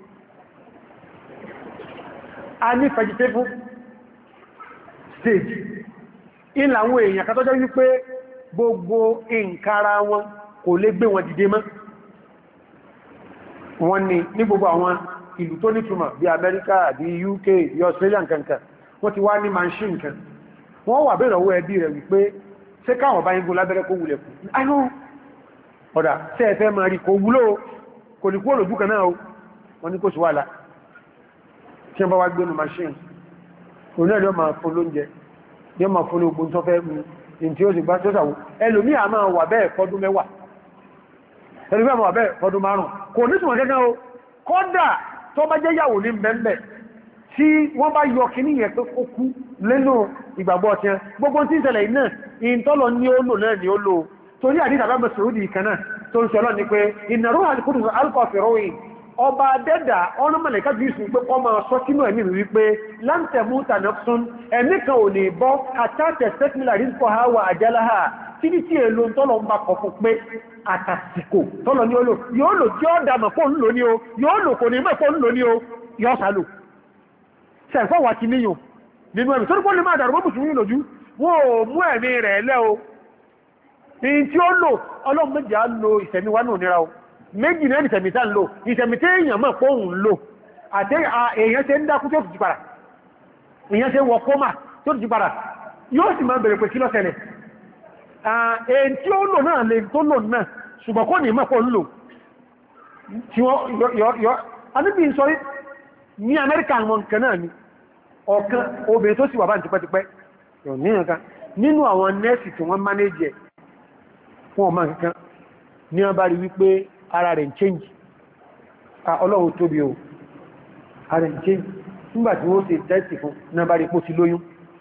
a ní vegetable stage ilẹ̀ àwọn èèyàn katọ́jọ́ wípé gbogbo nǹkanra wọn kò lè gbé wọn dìde mọ́ wọ́n ní gbogbo àwọn ìlú tó nítumọ̀ bí Amẹ́ríkà bí UK bí Australia nǹkankan wọ́n ti wá ní machine kan wọ́n wà bẹ̀rẹ̀ owó ẹbí rẹ̀ wípé ṣé káwọn bá yín gún lábẹ́rẹ́ kó wulẹ̀ kù ayọ́ ọ̀dà tẹ́ ẹ̀fẹ́ máa rí kò wúlò kò ní kú olójú kan náà wọ́n ní kò sí wàhálà tí wọ́n bá wá gbénu machine òun náà yóò máa fún lóúnjẹ yóò máa fún ogun tó fẹ́ mú in tí ó sì gbá tó sàwó ẹlòmí à máa wà bẹ́ẹ̀ fọ́dún mẹ́wàá ẹlòmí à máa wà bẹ́ẹ̀ fọ́dún márùn kò ní túnmọ̀ gẹ́gẹ́ o kọ́dà tó bá jẹ́ yàwó ní bẹ́ẹ̀ tí wọ́n bá yọ kìíní yẹn pé ó kú lẹ́nu ìgbàgbọ́ ọ̀tí gbogbo tí ìṣẹ̀lẹ̀ iná ìntọ́lọ ní ó lò náà ni ó lò torí àdíjà bá bẹ̀sẹ̀ òdì ìkaná tó ń sọ́lọ́ ní pé ìnàrú àdìkúrù alkọ̀fẹ̀rọ̀wìn ọba dẹ́dà ọ̀nà mọ̀lẹ̀ká bí ìsìn pé kọ́ máa sọ sínú ẹ̀mí wípé láǹtẹ̀mú tànàfún ẹ̀mí kan ò ní bọ́ àtàtẹ̀ sẹ́kìlà rí kọ́ ha wà àjálá ha activity èlò tọ́lọ ń bá kọ̀ fún pé àtàsìkò tọ́lọ ní ó lò yóò lò tí ó dámà pọ̀ ń lò ní o yóò lò kò ní mẹ́ pọ̀ ń lò ní o yóò sálò sẹ́ẹ̀fọ́ wà ti níyàn nínú ẹ̀mí tó ní pọ́ lè máa dàrú mọ́bùsùn yìí lójú wọ́n ò mú ẹ̀mí rẹ̀ lẹ́ o in tí ó lò ọlọ́run méjì á lo ìsẹ̀mí wá náà nira o méjì náà ìsẹ̀mí tá ń lò ìsẹ̀mí tí èèyàn mọ̀ pọ̀ ń lò àti èèyàn ṣe ń dákú tó ti padà èèyàn ṣe wọ kọ́mà tó ti padà yóò sì máa bẹ̀rẹ̀ pé kí ló ṣẹlẹ̀ èyí tí ó lò náà lè tó lò náà ṣùgbọ́n kò ní mọ́pọ̀ ń lò tí wọ́n yọ aníbi sọ ní Amẹ́ríkà àwọn nǹkan náà ni ọ̀kan obìnrin tó sì wà bá ní tipẹ́tipẹ́ nínú àwọn nẹ́ẹ̀sì tí wọ́n mánéjì fún ọmọ nǹkan ní wọ́n bá rí wípé ara rẹ̀ ń change Ọlọ́run tóbi o ara rẹ̀ ń change nígbàtí wọ́n ṣe tẹ́sì fún náà bá rí pó ti lóyún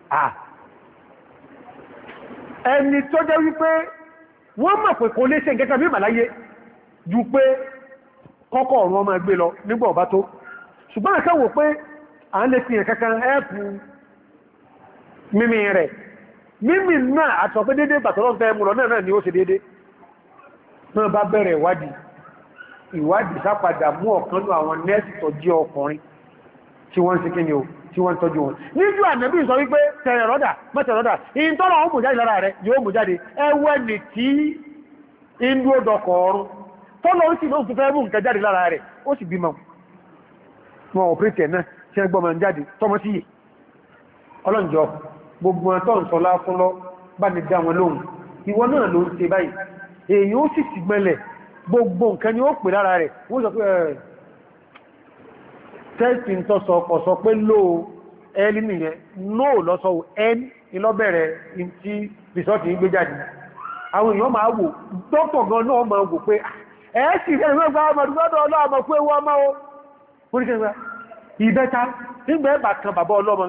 ẹni tó jẹ́ wípé wọ́n mọ̀ pé kò lè ṣe nǹkan bí ìmàláyé ju pé kọ́kọ́ ọ̀run ọmọ ẹgbẹ́ lọ nígbà ọba tó ṣùgbọ́n àkẹ́wò pé à ń lè fi hàn kankan ẹ́ẹ̀pù mímí rẹ̀ mímí náà àtọ̀ pé dédé bàtọ̀lọ́ fẹ́ mú lọ náà ni ó ṣe dédé náà bá bẹ̀rẹ̀ ìwádìí sápadà mú ọ̀kan ní àwọn nẹ́ẹ̀sì tó jẹ́ ọkùnrin tí wọ́n sí kíni o tí wọ́n tọ́jú wọn níjú ànàbí sọ wípé tẹ̀rẹ̀rọ́dà mẹ́tẹ̀rọ́dà in tọ́lọ ó mú jáde lára rẹ̀ yóò mú jáde ẹwẹ́ ni tí inú ọdọ̀kọ̀ ọrún tọ́lọ ó sì náà tó fẹ́ mú nǹkan jáde lára rẹ̀ ó sì bímọ wọn ọ̀pẹ́tẹ̀ náà tí wọ́n gbọ́mọ jáde tọmọ sí yìí ọlọ́njọ́ gbogbo ọ̀tọ́ ń sọ láfúnlọ́ bá ní dá wọn lóhùn ìwọ náà ló ń ṣe báyìí èyí ó sì sì gbẹ́lẹ̀ gbogbo nǹkan ni ó pè lára rẹ̀ wọ́n sọ pé tẹ́sì tó sọ ọkọ̀ sọ pé lóò ẹni nìyẹn nóò lọ́sọ ẹni ìlọ́bẹ̀rẹ̀ tí rìsọ́tì ń gbé jáde àwọn èèyàn máa wò dọ́kọ̀ gan náà máa wò pé ẹ̀ẹ́sì ẹgbẹ́gbẹ́ ọmọdúgbọ́dọ̀ ọlọ́ọ̀mọ̀ pé wọ́n máa ó oríkẹgbẹ́ ìbẹ́ta nígbẹ́ ẹ̀bà kan bàbá ọlọ́mọ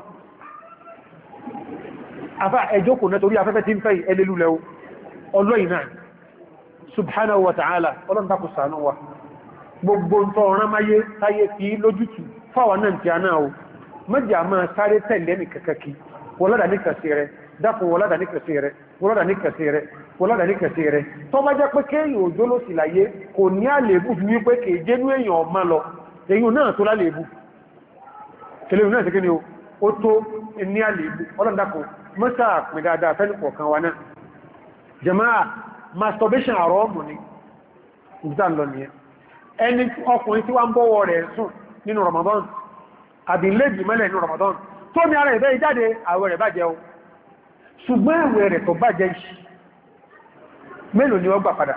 afá ẹjọ́kù náà torí afẹ́fẹ́ tí ń fẹ́ ẹlẹ́lúlẹ̀ ọlọ́yìn náà subhanahu wa ta'ala ọlọ́ntakù ṣàánú wa gbogbo ń tọ́ ọ̀rán máyé táyé fi lójútù fáwọn náà tí a náà o mẹ́jà máa sáré tẹ̀lé ní kàkàkì wọlọ́dà ní kàsí rẹ̀ dákùn wọlọ́dà ní kàsí rẹ̀ wọlọ́dà ní kàsí rẹ̀ wọlọ́dà ní kàsí rẹ̀ tó bá jẹ́ pé kéèyàn òjò ló sì láyé kò ní àlèébù fi wípé kèé nú èèyàn ọmọ lọ èyí náà tó lálèébù kèlè náà sí kí ni ó tó ní àlèébù ọlọ́dàkùn mọ́sà pín dáadáa fẹ́lú kọ̀ọ̀kan wa náà jàmáà masturbation àrọ́ ọmọ ni ìgbà lọ nìyẹn ẹni ọkùnrin tí wá ń bọ́wọ́ rẹ̀ sùn nínú Ramadan àbí lẹ́jì mẹ́lẹ̀ nínú Ramadan tó ní ara ìbẹ́ ìjáde àwẹ̀ rẹ̀ bàjẹ́ o ṣùgbọ́n àwẹ̀ rẹ̀ tó bàjẹ́ ìṣì mélòó ni ó gbà padà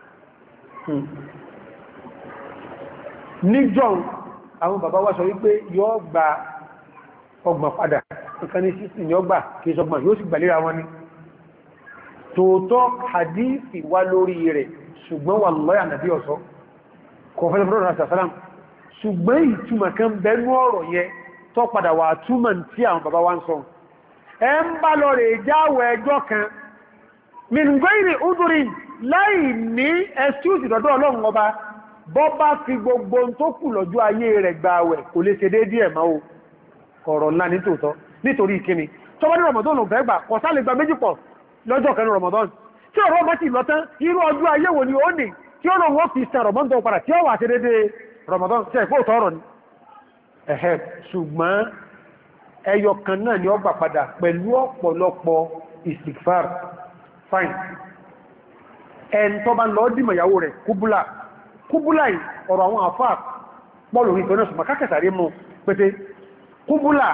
níjọ́ àwọn bàbá wa sọ wípé yóò gba ọgbọ̀n padà nǹkan ní sísì ni ó gbà kí sọgbọ̀n yóò sì gbàlera wọn ni tòótọ́ hadithi wá lórí rẹ̀ ṣùgbọ́n wallahi ànàbí ọ̀sọ́ kọfẹ́lẹ̀ fọ́nà àṣàṣàlám ṣùgbọ́n ìtumọ̀ kan bẹnu ọ̀rọ̀ yẹ tó padà wà túmọ̀ tí àwọn bàbá wá ń sọ ẹ ń bá lọ rẹ̀ jáwẹ̀ ẹjọ́ kan min ghairi udhrin láì ní excuse ìdọ̀dọ̀ ọlọ́run ọba bọ́ bá fi gbogbo tó kù lọ́jọ́ ayé rẹ̀ gbààwẹ̀ kò lè ṣe déédé ẹ̀mọ́ o ọ̀rọ̀ ńlá ní tòótọ́ nítorí ìkíni tó bá ní Ramadan lọ fẹ́ gbà kọ̀ sá lè gba méjì pọ̀ lọ́jọ́ kan ní Ramadan tí ọ̀rọ̀ bá ti lọ tán irú ọjọ́ ayé wo ni ó ní tí ó lòun ó fi san Ramadan padà tí ó wà sí dédé Ramadan tí ẹ̀kọ́ tọ́rọ̀ ni ẹ̀hẹ́ ṣùgbọ́n ẹyọ kan náà ni ó gbà padà pẹ̀lú ọ̀pọ̀lọpọ̀ istighfar fine ẹn tó bá lọ dìmọ̀ ìyàwó rẹ̀ kúbúlà yìí ọ̀rọ̀ àwọn àfáà pọ̀lù ìfẹ́ náà ṣùgbọ́n kákẹsàrí mú pété kúbúlà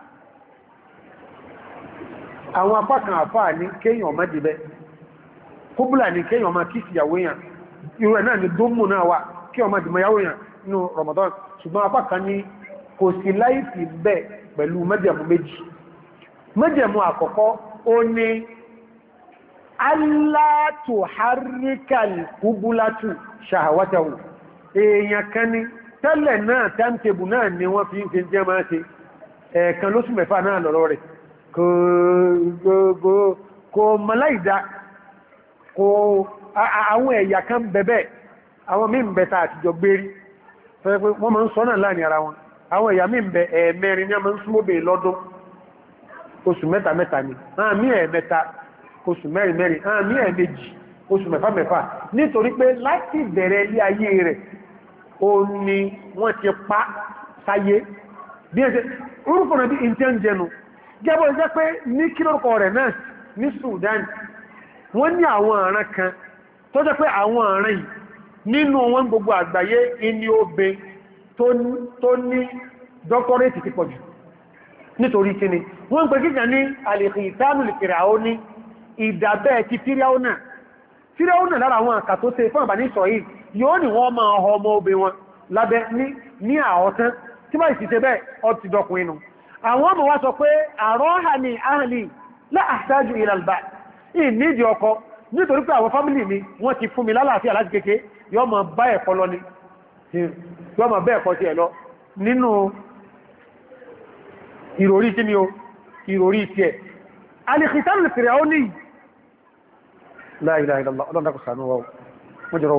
àwọn apá kan àfáà ní kéèyàn ọmọ dìbẹ́ kúbúlà ní kéèyàn ọmọ kìí ìyàwó èèyàn irú ẹ̀ náà ni dómù náà wà kí ọmọ dìmọ̀ ìyàwó èèyàn nínú Ramadan ṣùgbọ́n apá kan ní kò sí láìsí bẹ́ẹ̀ pẹ̀lú májẹ̀mú méjì májẹ̀mú àkọ́kọ́ ó ní aláàtò harikal kúbúlátù ṣàhàwátàwò èèyàn kan ní tẹ́lẹ̀ náà tántébù náà ni wọ́n fi ń fi jẹ́ máa ṣe ẹ̀ẹ̀kan lóṣù mẹ́fà náà lọ́rọ̀ rẹ̀ kò mọ́láìdá kò àwọn ẹ̀yà kan bẹ̀bẹ̀ àwọn mí ń bẹ̀ta àtijọ́ gbérí wọ́n máa ń sọ náà láàrin ara wọn àwọn ẹ̀yà mí ń bẹ ẹ̀ẹ̀mẹ́rin ní a máa ń súnmọ́bẹ̀ lọ́dún oṣù mẹ́ta mẹ́ta ni àmì ẹ̀ẹ̀mẹ́ta oṣù mẹ́rin mẹ́rin àmì ẹ̀mẹ́jì oṣù mẹ́fà mẹ́fà nítorí pé láti bẹ̀rẹ̀ ilé ayé rẹ̀ ó ní wọ́n ti pa sáyé bí ẹ̀ṣẹ́ orúkọ rẹ̀ bí ìntẹ́ǹjẹnu gẹ́bọ̀ jẹ́ pé ní kílórúkọ rẹ̀ náà ní Sudan wọ́n ní àwọn ọ̀ràn kan tó jẹ́ pé àwọn ọ̀ràn yìí nínú wọn gbogbo àgbáyé ní obe tó ní dọ́kọ́rẹ́tì ti pọ̀jù nítorí kíni wọ́n pẹ̀ kíkà ní alìkìtánù lìkìràóní ìdàbẹ́ ti fíráúnà lára àwọn àkà tó ṣe fún àbáni sọ yìí yóò ní wọ́n máa ọmọ obe wọn lábẹ́ ní àọ̀tán tí bá ìsìsẹ́ bẹ́ẹ̀ ọ ti dọkùn inú àwọn ọmọ wá sọ pé àrọ́hà ní ahli láàájú ìlàlbà ìnídìí ọkọ nítorí pé àwọn fámílì mi wọ́n ti fún mi lálàáfíà láti kéèké yọ́ ma bá ẹ̀kọ́ lọ ní yọ́ ma bá ẹ̀kọ́ tí ẹ̀ lọ nínú ìròrí tí ni o ìròrí tí ẹ̀ alìkìtánù fìràóní la ilaha illallah ọlọ́dá kò sànú wa mọ́jọ̀rọ̀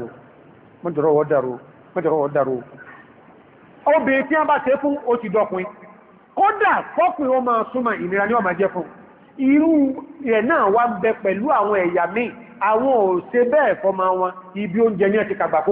wọ́n dàrú obìnrin tí a bá tẹ́ fún ó ti dọ́kùn kódà fọ́kùn ó máa súnmọ́ ìnira ní ó máa jẹ́ fún irú rẹ̀ náà wá ń bẹ pẹ̀lú àwọn ẹ̀yà míì àwọn ò ṣe bẹ́ẹ̀ fọ́mọ wọn ibi oúnjẹ ní ẹ̀tì kàgbàkó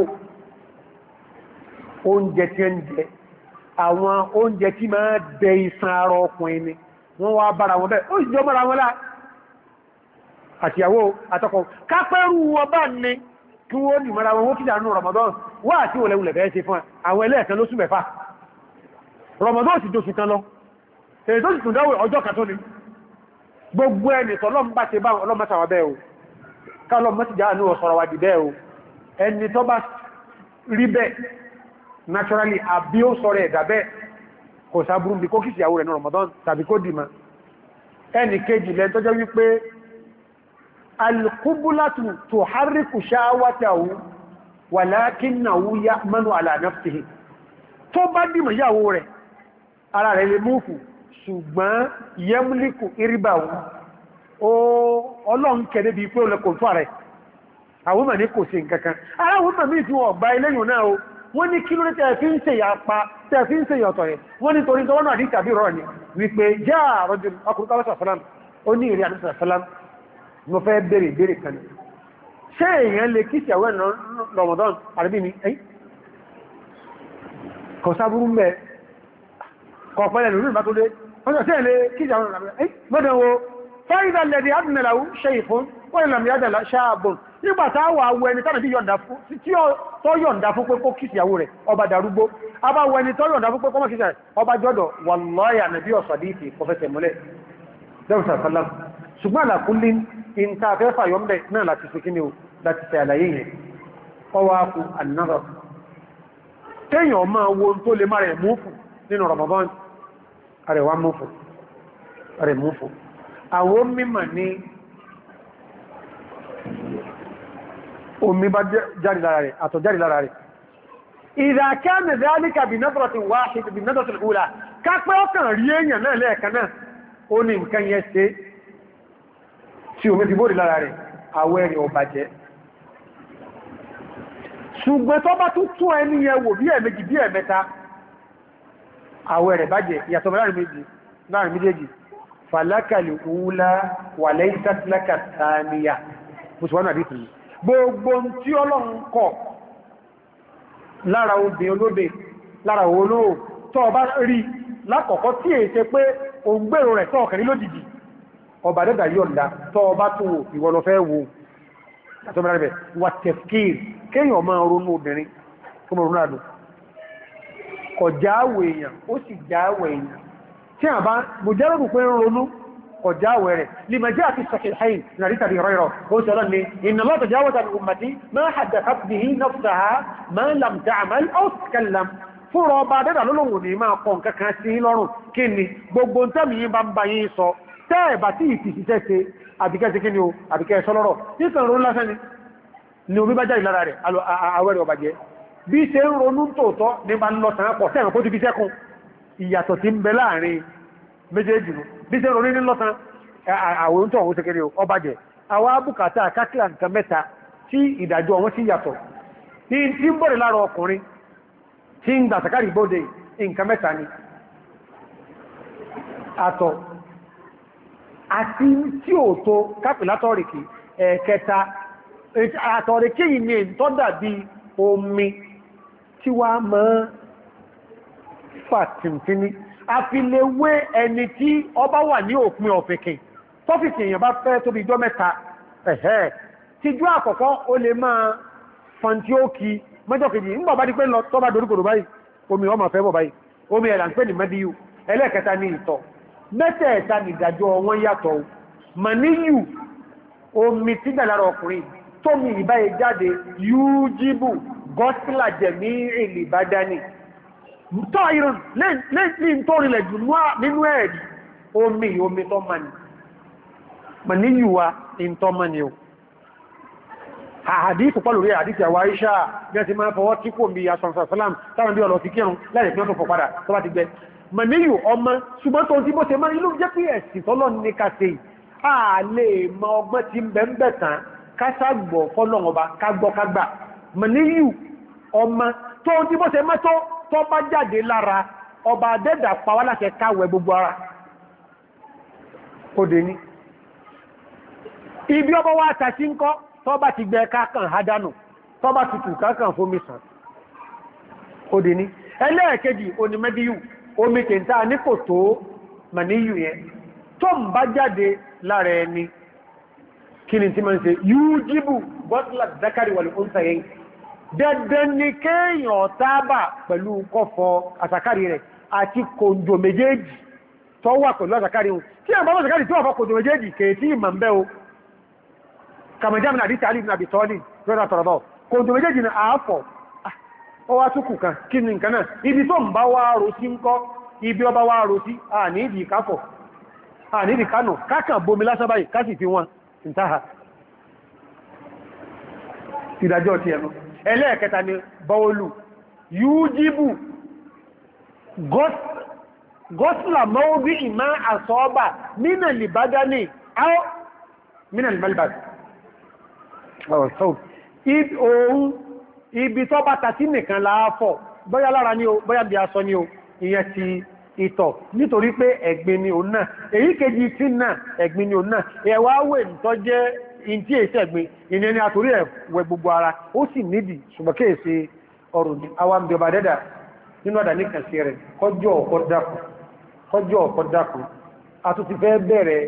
oúnjẹ tí ń jẹ àwọn oúnjẹ tí máa dẹ iṣan ara ọkùnrin ni wọ́n wá bára wọn bẹ́ẹ̀ ó sì jọ mọ́ra wọn lá àtìyàwó àtọkọ kápẹ́rù ọba ní kí wọ́n ní mọ́ra wọn ó kí dànù Ramadan wá àti òlẹ̀wùlẹ̀ bẹ́ẹ̀ ṣe fún àwọn ẹlẹ́ẹ̀kan lóṣù mẹ́fà Ramadan sì dóṣù kan lọ èyí tó sì tún dáwọ̀ ọjọ́ kàtó ni gbogbo ẹni tọ́lọ́m bá ṣe bá ọlọ́mọ́sàwà bẹ́ẹ̀ o kálọ́mọ́sì já ní ọ̀sọ̀rọ̀ wà dì bẹ́ẹ̀ o ẹni tó bá rí bẹ́ẹ̀ naturally àbí ó sọ̀rọ̀ ẹ̀dà bẹ́ẹ̀ kò sáburú bí kó kìí ìyàwó rẹ̀ ní Ramadan tàbí kó dìmọ̀ ẹni kejì lẹ́ tó jẹ́ wípé alkubulatu tuharriku shawatahu walakinnahu ya'manu ala nafsihi tó bá dìmọ̀ ìyàwó rẹ̀ ara rẹ̀ lè múfù ṣùgbọ́n yẹmúlìkù ìrìbàwó ọlọ́run kẹ́dẹ́ bí pé olè kò tó rẹ̀ àwọn ọmọ ní kò sí nǹkankan ara wọn mọ̀ mí tí wọ́n gba iléyìn náà o wọ́n ní kí ló ní tẹ́ẹ̀fí ń ṣe yàpa tẹ́ẹ̀fí ń ṣe yọ̀tọ̀ rẹ̀ wọ́n ní torí tọ́wọ́nà àdí tàbí rọ̀ ní wípé já àrọ́jù ọkùnrin kọ́lọ́sà sàlám ó ní ìrìn àdúsà sàlám mo fẹ́ bèèrè ìbéèrè kan ṣé èèyàn lè kí ìṣàwẹ́ Ramadan àrẹ́bí mi kò sábúrú mẹ́ kọ̀pẹ́lẹ̀ lórí ìbá tó dé wọ́n tẹ́ ilé kí ìjà rẹ̀ mọ́dán wo fáìdà lẹ́dí adìnàláwú ṣe ìfún wọ́n ìlàmì yádàlá ṣáàbùn nígbàtá wà wọ ẹni tánà bí yọ̀ǹda fún pé kó kìsì ìyàwó rẹ̀ ọba darúgbó abá wọ ẹni tó yọ̀ǹda fún pé kọ́mọ̀ kìsì rẹ̀ ọba jọ́dọ̀ wàlláyà nàbí ọ̀sọ̀díìtì kọfẹ́sẹ̀ mọ́lẹ̀ dẹ́rùsàtàlám ṣùgbọ́n àlàkúnlé ìntàfẹ́ fàyọ́mbẹ̀ náà láti fi kíni o láti fẹ́ àlàyé yẹn ọwá kú ànára téèyàn máa wo tó lè má rẹ̀ múfù nínú Ramadan àrẹ̀wà múfù àwọn mímọ̀ ní omi bá jáde lára rẹ̀ àtọ̀ jáde lára rẹ̀ ìdàkẹ́ mẹ́zálíkà bí nọ́dọ̀tí wáhìdì bí nọ́dọ̀tí ìhúlà kápẹ́ ọkàn rí èèyàn náà lẹ́ẹ̀kan náà ó ní nǹkan yẹn ṣe tí omi ti bóòdì lára rẹ̀ àwẹ̀ rẹ̀ ò bàjẹ́ ṣùgbọ́n tó bá tún tún ẹni yẹn wò bí ẹ̀mejì bí ẹ̀mẹ́ta àwẹ̀ rẹ̀ bàjẹ́ ìyàtọ̀ láàrin méjèèjì fàlákàlì òúlá wà lẹ́yìn sátìlákà tàníyà mùsùlùmí àdìtì gbogbo tí Ọlọ́run kọ̀ lára obìn olóbe lára olóò tó ọba rí lákọ̀ọ́kọ́ tí è ṣe pé òǹgbèrò rẹ̀ tó ọkàrí lójijì ọba dẹ́dà yọ̀ǹda tó ọba tó wò ìwọ̀n fẹ́ wo àtọ́mọ́ra rẹ̀ wà tẹ̀fkìr kéèyàn máa ronú obìnrin tó mọ̀ ronú àdùn kọjáwò èèyàn ó sì jáwò èèyàn tí a bá mùjẹ́rọ̀dù pé ronú kọjáwò rẹ̀ lè máa jẹ́ àti sahihayn na rí tàbí rọ́rọ̀ ó sọ lọ́ni inna Allah tajawata an ummati ma haddathat bihi nafsaha ma lam ta'mal aw takallam fúnra ọba dẹ́dà lólòwò ní máa kọ nǹkankan sí lọ́rùn kí ni gbogbo tẹ́mì yí bá ń bá yí sọ tẹ́ẹ̀bà tí ìfìsìṣẹ́ ṣe àbíkẹ́ sí kí ni o àbíkẹ́ sọ́lọ́rọ̀ nítorí ronú lásán ni omi bá jáde lára rẹ̀ àwẹ̀rẹ̀ ọbàjẹ́ bí ṣe ń ronú tòótọ́ ní bá ń lọ sàn pọ̀ tẹ́ẹ̀mọ̀ kó ti fi sẹ́kùn ìyàtọ̀ tí ń bẹ láàrin méjèèjì nù bí ṣe ronú ní lọ́sàn àwòrán tó ọ̀hún ṣekere ọbàjẹ́ àwọn abúkàtà kákìlà nǹkan mẹ́ta tí ìdájọ́ wọn sí yàtọ̀ tí ń bọ̀rẹ̀ lára ọkùnrin tí ń gbà sàkárì bóde nǹkan mẹ́ta ni àtọ̀ àti tí ò tó kápìlátọ́rìkì ẹ̀kẹta àtọ̀rìkì yìí ni tó dàbí omi tí wá mọ́ fàtìmfìní a fi lè wé ẹni tí ọba wà ní òpin ọ̀fẹ̀kẹ̀ tọ́fìkì èèyàn bá fẹ́ tóbi ijọ́ mẹ́ta ẹ̀hẹ́ tíjú àkọ́kọ́ ó lè máa fàntíókì mẹ́jọ kejì nígbà bá di pé lọ tọ́bá doríkòrò báyìí omi ọmọ fẹ́ bọ̀ báyìí omi ẹ̀là ń pè ní mẹ́díyù ẹlẹ́ẹ̀kẹta ní ìtọ̀ mẹ́tẹ̀ẹ̀ta nìdájọ́ wọn yàtọ̀ màníyù omi tí gbà lára ọkùnrin tómi ìbáyé jáde yújíbù gọ́sílà jẹ̀mí ìlìbádání tọ́ irun lẹ́yìn tó rílẹ̀ jù nínú ẹ̀rí omi tó mani màníyù wa in tó mani o àdíkù pọ̀lú rí àdíkì àwà Àìṣà bí ẹ ti máa fọwọ́ tí kò bí asọ̀rọ̀sọ̀ sálàm táwọn bí ọlọ́ ti kírun lẹ́rẹ̀ pín tó fọ padà tó bá ti gbẹ màníyù ọmọ ṣùgbọ́n tó tí bó ṣe máa inú jẹ́ pé ẹ̀sì tọ́lọ́ ní kàṣe à lè mọ ọgbọ́n tí ń bẹ̀ ń bẹ̀ tán kásàgbọ̀ fọ́lọ́ọba kágbọ́kágbà màníyù ọmọ tó tí bó ṣe mẹ́tọ́ tó bá jáde lára ọba adẹ́dà pàwálàṣẹ káwẹ gbogbo ara ó dé ní ibi ọba wá tàṣí ń kọ́ tó bá ti gbẹ kákan hádánù tó bá ti tù kákan fómi sàn ó dé ní ẹlẹ́ẹ̀kejì onímẹ́díyù omi kèntà ní kò tó màníyù yẹn tó ń bá jáde lára ẹni kí ni tí ma ń ṣe yújíbù gọ́sílà zákàrí wà lókún sàyẹ́ dandan ni kéèyàn tábà pẹ̀lú kọfọ àsàkárì rẹ̀ àti kòndò méjèèjì tó wà pẹ̀lú àsàkárì wọn tí a bá wọ́n àsàkárì tí wọ́n fọ́ kòndò méjèèjì kèètí ìmọ̀ ń bẹ́ o kàmàjámi náà dìtà alìbìn àbì tọ́lì rọ́nà tọ̀rọ̀bọ̀ kòndò méjèèjì ní àáfọ̀ ó wá túnkù kan kí ni nǹkan náà ibi tó ń bá wá rò sí ń kọ́ ibi ọba wá rò sí àníìdì káfọ̀ àníìdì kánò kákàn bomi lásán báyìí kásì fi wọn ìntáhà ìdájọ́ ti ẹnu ẹlẹ́ẹ̀kẹta ni bọ́ọ̀lù yújíbù gọ́sùlà mọ́wọ́bí ìmá àsọ́ọ́bà nínà lìbádání áó nínà lìmọ́lìbàdì ohun ibi tó bá tàtí nìkan láàfọ̀ bóyá lára ní o bóyá bí aṣọ ní o ìyẹn ti ìtọ̀ nítorí pé ẹ̀gbin ni òun náà èyí kejì tí náà ẹ̀gbin ni òun náà ẹ̀wà wẹ̀ tó jẹ́ ìntí èsì ẹ̀gbin ìní àtorí ẹ̀wẹ̀ gbogbo ara ó sì nídìí ṣùgbọ́n kéèsì ọrùn ní àwọn àmì ọba dẹ́dà nínú ọ̀dà ní kàṣí rẹ̀ kọjọ́ ọ̀kọ́ dákù a tún ti fẹ́ bẹ̀rẹ̀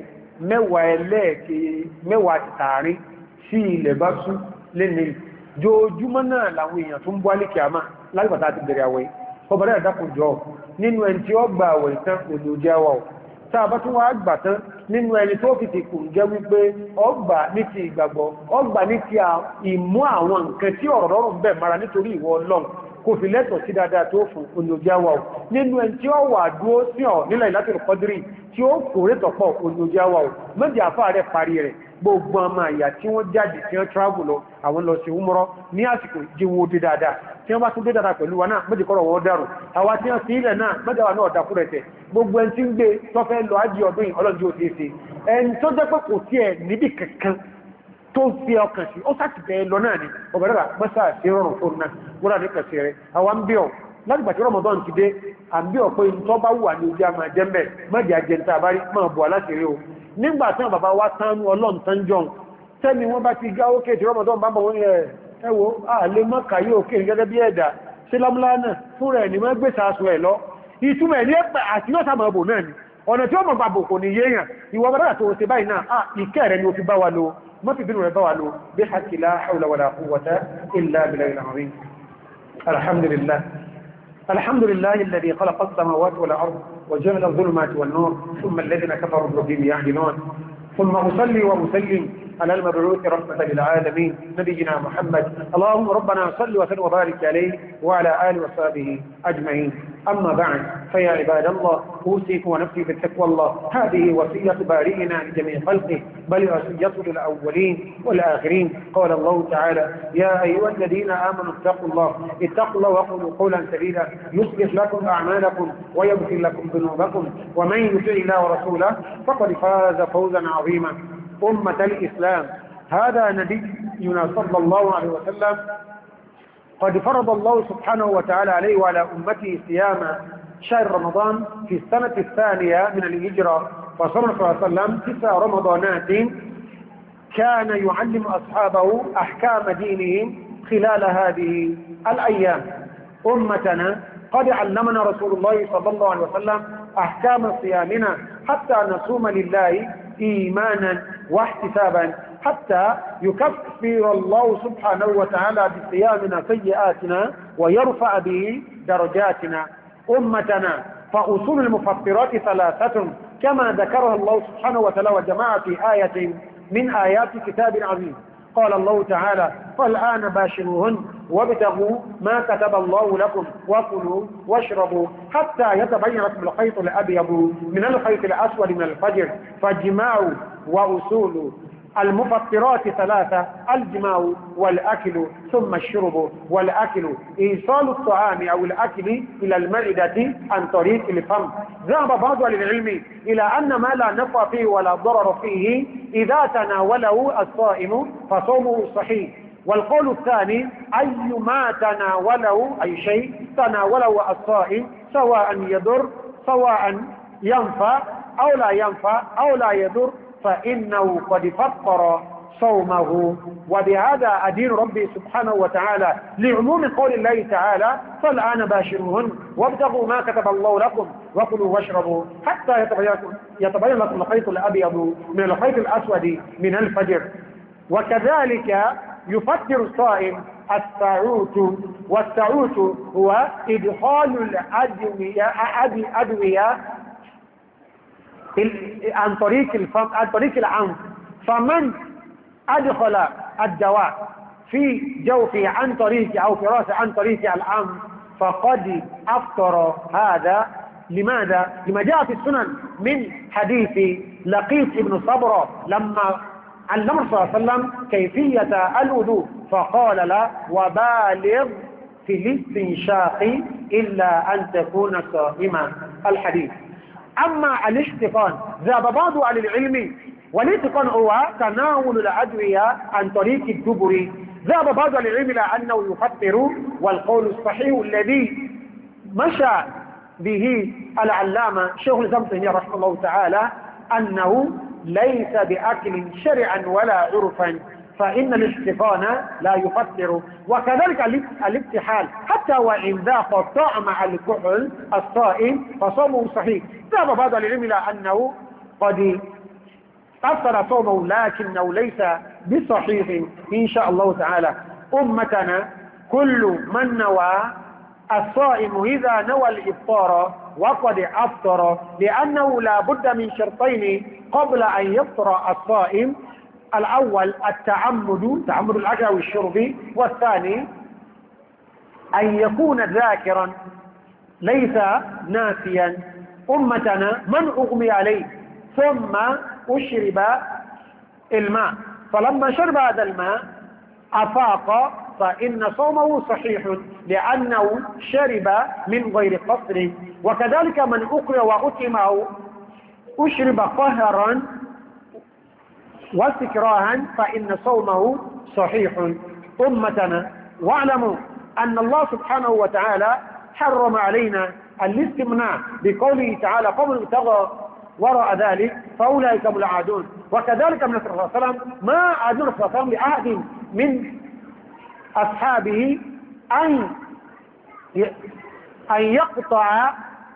mẹ́wàá tààrí sí ilẹ̀ bá sú lẹ́ni jojúmọ́ náà làwọn èèyàn tó ń bọ́ alíkì àmà lágbàtà ti bẹ̀rẹ̀ àwẹ̀ ọba dẹ́dà dákù jọ nínú ẹni tí ó gba àwẹ̀ ìtàn òjò jẹ́ wà tàbá tún wá gbà tán nínú ẹni tó fi ti kù jẹ́ wípé ọgbà ní ti ìgbàgbọ́ ọgbà ní ti ìmú àwọn nǹkan tí ọ̀rọ̀ rọrùn bẹ̀ mara nítorí ìwọ Ọlọ́run kò fi lẹ́tọ̀ sí dáadáa tó fún olójáwà ò nínú ẹni tí ó wà dúó sí ọ̀ nílẹ̀ Lailatul Qadri tí ó kòrè tọ̀pọ̀ olójáwà ò mẹ́jì àfáà rẹ̀ parí rẹ̀ gbogbo ọmọ àyà tí wọ́n jáde tí wọ́n travel lọ àwọn lọ sí umrọ́ ní àsìkò jíwó dé dáadáa tí wọ́n bá tún dé dáadáa pẹ̀lú wa náà mẹ́jì kọ́rọ̀ wọ́n dárò àwa tí wọ́n sí ilẹ̀ náà mẹ́jì wa náà dákú rẹ̀ tẹ̀ gbogbo ẹni tí ń gbé tọ́fẹ́ lọ ájí ọdún ọlọ́dún òde ṣe ẹni tó jẹ́ pé kò tí ẹ̀ níbi kankan tó fi ọkàn sí ó sáti bẹ̀ẹ́ lọ náà ni ọ̀bẹ̀rẹ̀ mẹ́sà sí rọrùn fún náà wọ́n rà ní kẹsì rẹ̀ àwa ń bí ọ láti gbàtí Ramadan ti dé à ń bí ọ pé tó bá wà ní ojú àmà jẹ́mbẹ̀ mẹ́jì àjẹntà àbárí máa bọ̀ aláṣẹ̀rẹ̀ o nígbà tí bàbá wa tánú ọlọ́run tán jọun tẹ́ni wọ́n bá ti gá ókè tí Ramadan bá bọ̀ wọ́n ẹwọ́ àlè mọ́kà yóò kè gẹ́gẹ́ bí ẹ̀dà sí lámúlánà fún rẹ̀ ní mọ́ gbé sàásù ẹ̀ lọ ìtumẹ̀ ní ẹ̀pẹ̀ àti yóò sàmọ̀ ọbò náà ni ọ̀nà tí ó mọ̀ bàbò kò ní yéèyàn ìwọ bàbá tó ṣe báyìí náà ìkẹ́ rẹ̀ ni ó fi bá wa lo mọ́fì bínú rẹ̀ bá wa lo bí haqqi la hawla wala quwwata illa billahil azim alhamdulillah alhamdulillah alladhi khalaqa as-samawati wal arda wa ja'ala adh-dhulumati wan nur thumma alladhina kafaru bi rabbihim yahdinun ثم أصلي وأسلم على المبعوث رحمة للعالمين نبينا محمد اللهم ربنا صل وسلم وبارك عليه وعلى آله وصحبه أجمعين أما بعد فيا عباد الله أوصيكم ونفسي بتقوى الله هذه وصية بارئنا لجميع خلقه بل وصية للأولين والآخرين قال الله تعالى يا أيها الذين آمنوا اتقوا الله وقولوا قولا سديدا يصلح لكم أعمالكم ويغفر لكم ذنوبكم ومن يطع الله ورسوله فقد فاز فوزا عظيما أمة الإسلام هذا نبينا صلى الله عليه وسلم قد فرض الله سبحانه وتعالى عليه وعلى أمته صيام شهر رمضان في السنة الثانية من الهجرة فصلى الله عليه وسلم 9 رمضانات كان يعلم أصحابه أحكام دينهم خلال هذه الأيام. أمتنا قد علمنا رسول الله صلى الله عليه وسلم أحكام صيامنا حتى نصوم لله إيمانا واحتسابا، حتى يكفر الله سبحانه وتعالى بصيامنا سيئاتنا ويرفع به درجاتنا. أمتنا فأصول المفطرات 3 كما ذكرها الله سبحانه وتعالى وجماعة في آية من آيات كتاب عظيم. قال الله تعالى: فالآن باشروهن وابتغوا ما كتب الله لكم وكلوا واشربوا حتى يتبين لكم الخيط الأبيض من الخيط الأسود من الفجر. فالجماع وأصول المفطرات 3: الجماع والأكل ثم الشرب. والأكل إيصال الطعام أو الأكل إلى المعدة عن طريق الفم. ذهب بعض أهل العلم إلى أن ما لا نفع فيه ولا ضرر فيه إذا تناوله الصائم فصومه صحيح. والقول الثاني: أي ما تناوله أي شيء تناوله الصائم سواء يضر سواء ينفع أو لا ينفع أو لا يضر فإنه قد فطر صومه. وبهذا أدين ربي سبحانه وتعالى لعموم قول الله تعالى: فالآن باشروهن وابتغوا ما كتب الله لكم وكلوا واشربوا حتى يتبين لكم الخيط الأبيض من الخيط الأسود من الفجر. وكذلك يفطر الصائم السعوت، والسعوت هو إدخال الأدوية عن طريق الفم عن طريق العنف. فمن أدخل الدواء في جوفه عن طريق أو في رأسه عن طريق العنف فقد أفطر هذا. لماذا؟ لما جاء في السنن من حديث لقيط بن صبرة لما علم صلى الله عليه وسلم كيفية الوضوء فقال له: وبالغ في الاستنشاق إلا أن تكون صائما. الحديث. أما الاحتقان ذهب بعض أهل العلم، والاحتقان هو تناول الأدوية عن طريق الدبر. ذهب بعض أهل العلم إلى أنه يفطر، والقول الصحيح الذي مشى به العلامة شيخ الإسلام ابن تيمية رحمه الله تعالى أنه ليس بأكل شرعا ولا عرفا، فإن الاحتقان لا يفطر. وكذلك الابتحال حتى وإن ذاق طعم الكحل الصائم فصومه صحيح. ذهب بعض العلم إلى أنه قد أفطر صومه لكنه ليس بصحيح إن شاء الله تعالى. أمتنا كل من نوى الصائم إذا نوى الإفطار وقد أفطر، لأنه لا بد من شرطين قبل أن يفطر الصائم: الأول تعمد الأكل والشرب، والثاني أن يكون ذاكرا ليس ناسيا. أمتنا من أغمي عليه ثم أشرب الماء فلما شرب هذا الماء أفاق فإن صومه صحيح لأنه شرب من غير قصر. وكذلك من أقرأ وأتمه أشرب قهرا واستكراها فإن صومه صحيح. أمتنا واعلموا أن الله سبحانه وتعالى حرم علينا الاستمناء بقوله تعالى: فمن ابتغى وراء ذلك فأولئك هم العادون. وكذلك من صلى الله عليه وسلم ما أذن صلى الله عليه وسلم لأحد من أصحابه أن يقطع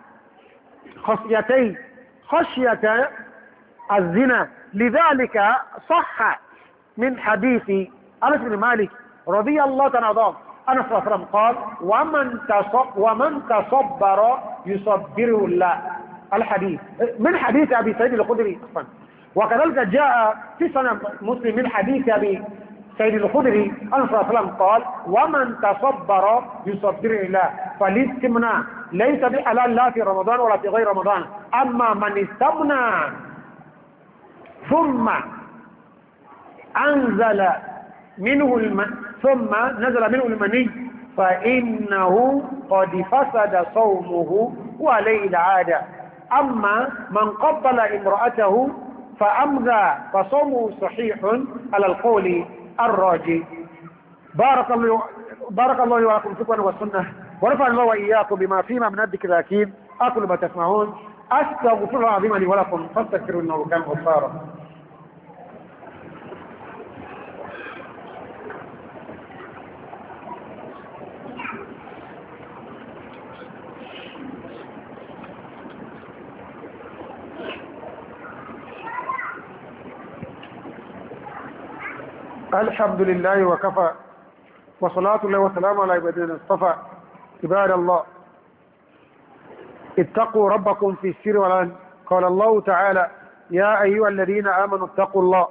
خشية الزنا. لذلك صح من حديث أنس بن مالك رضي الله تعالى عنه أن صلى الله عليه وسلم قال: ومن تصبر يصبره الله. الحديث من حديث أبي سعيد الخدري. وكذلك جاء في سنة مسلم من حديث أبي سعيد الخدري أن صلى الله عليه وسلم قال: ومن تصبر يصبره الله. فالاستمناء ليس بحلال لا في رمضان ولا في غير رمضان. أما من استمنى ثم نزل منه المني فإنه قد فسد صومه وعليه العادة. أما من قبل امرأته فأمذى فصومه صحيح على القول الراجي. بارك الله ولكم في القرآن والسنة، ونفع الله وإياكم بما فيما من الذكر الحكيم. أقول ما تسمعون أستغفر الله العظيم لي ولكم فاستغفروا إنه كان غفارا. الحمد لله وكفى، وصلاة الله وسلام على عباده اصطفى. عباد الله، اتقوا ربكم في السر والعلن. قال الله تعالى: يا أيها الذين آمنوا اتقوا الله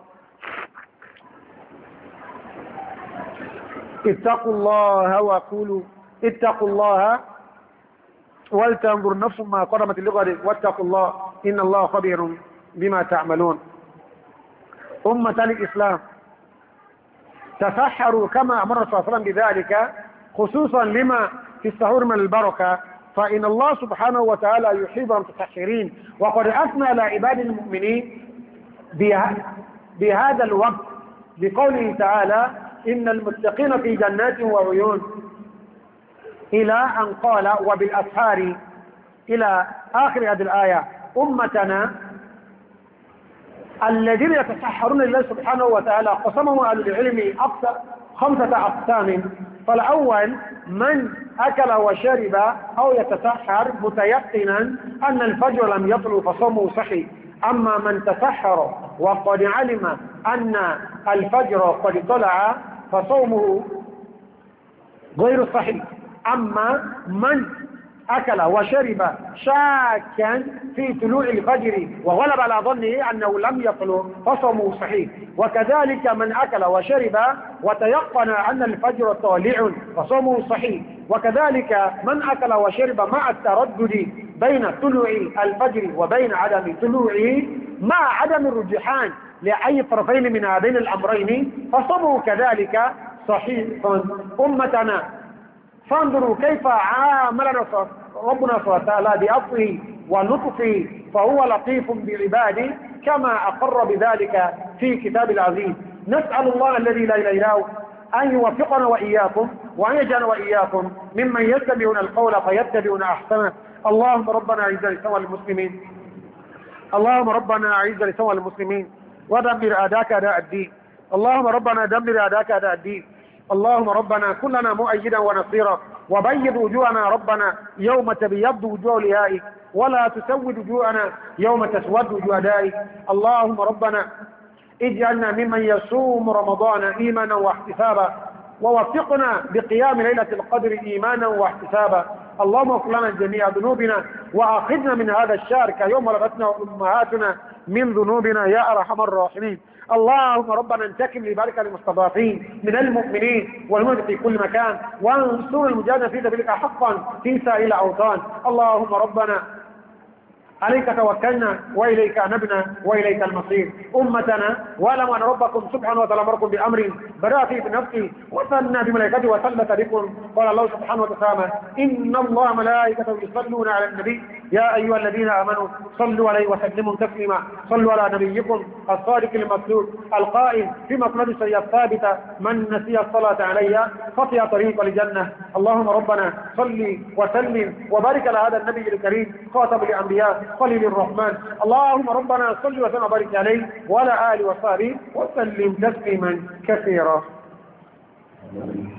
وقولوا اتقوا الله ولتنظر نفس ما قدمت لغد واتقوا الله إن الله خبير بما تعملون. أمة الإسلام، تسحروا كما أمر صلى الله عليه وسلم بذلك، خصوصا لما في السحور من البركة، فإن الله سبحانه وتعالى يحب المتسحرين، وقد أثنى على عباد المؤمنين بهذا الوقت بقوله تعالى: إن المتقين في جنات وعيون، إلى أن قال: وبالأسحار، إلى آخر هذه الآية. أمتنا الذين يتسحرون لله سبحانه وتعالى قسمهم أهل العلم 5 أقسام. فالأول من أكل وشرب أو يتسحر متيقنا أن الفجر لم يطلع فصومه صحيح. أما من تسحر وقد علم أن الفجر قد طلع فصومه غير صحيح. أما من أكل وشرب شاكا في طلوع الفجر وغلب على ظنه أنه لم يطلع فصومه صحيح. وكذلك من أكل وشرب وتيقن أن الفجر طالع فصومه صحيح. وكذلك من أكل وشرب مع التردد بين طلوع الفجر وبين عدم طلوعه مع عدم الرجحان لأي طرفين من هذين الأمرين فصومه كذلك صحيح. أمتنا، فانظروا كيف عاملنا ربنا سبحانه وتعالى بعفوه ولطفه، فهو لطيف بعباده كما أقر بذلك في كتاب العزيز. نسأل الله الذي لا إله إلا هو أن يوفقنا وإياكم وأن يجعلنا وإياكم ممن يتبعون القول فيتبعون أحسنه. اللهم ربنا أعز الإسلام والمسلمين، اللهم ربنا أعز الإسلام والمسلمين ودمر أعداءك أعداء الدين. اللهم ربنا دمر أعداءك أعداء الدين. اللهم ربنا كلنا مؤيدا ونصيرا، وبيض وجوهنا ربنا يوم تبيض وجوه لهائك، ولا تسود وجوهنا يوم تسود وجوه أعدائك. اللهم ربنا اجعلنا ممن يصوم رمضان إيمانا واحتسابا، ووفقنا بقيام ليلة القدر إيمانا واحتسابا. اللهم اغفر لنا جميع ذنوبنا وأخذنا من هذا الشهر كيوم ولدتنا أمهاتنا من ذنوبنا يا أرحم الراحمين. اللهم ربنا انتقم لبارك المستضعفين من المؤمنين والمؤمنين في كل مكان، وانصر المجاهدين في سبيلك حقا في سائر الأوطان. اللهم ربنا عليك توكلنا وإليك أنبنا وإليك المصير. أمتنا، واعلموا أن ربكم سبحانه وتعالى أمركم بأمر بدأ فيه بنفسه وثنى بملائكته وثلث بكم. قال الله سبحانه وتعالى: إن الله ملائكته يصلون على النبي يا أيها الذين آمنوا صلوا عليه وسلموا تسليما. صلوا على نبيكم الصادق المصدوق القائل في مسند الشريعة الثابتة: من نسي الصلاة علي خطي طريق الجنة. اللهم ربنا صل وسلم وبارك على هذا النبي الكريم خاتم الأنبياء خليل الرحمن. اللهم ربنا صل وسلم وبارك عليه وعلى آله وصحبه وسلم تسليما كثيرا.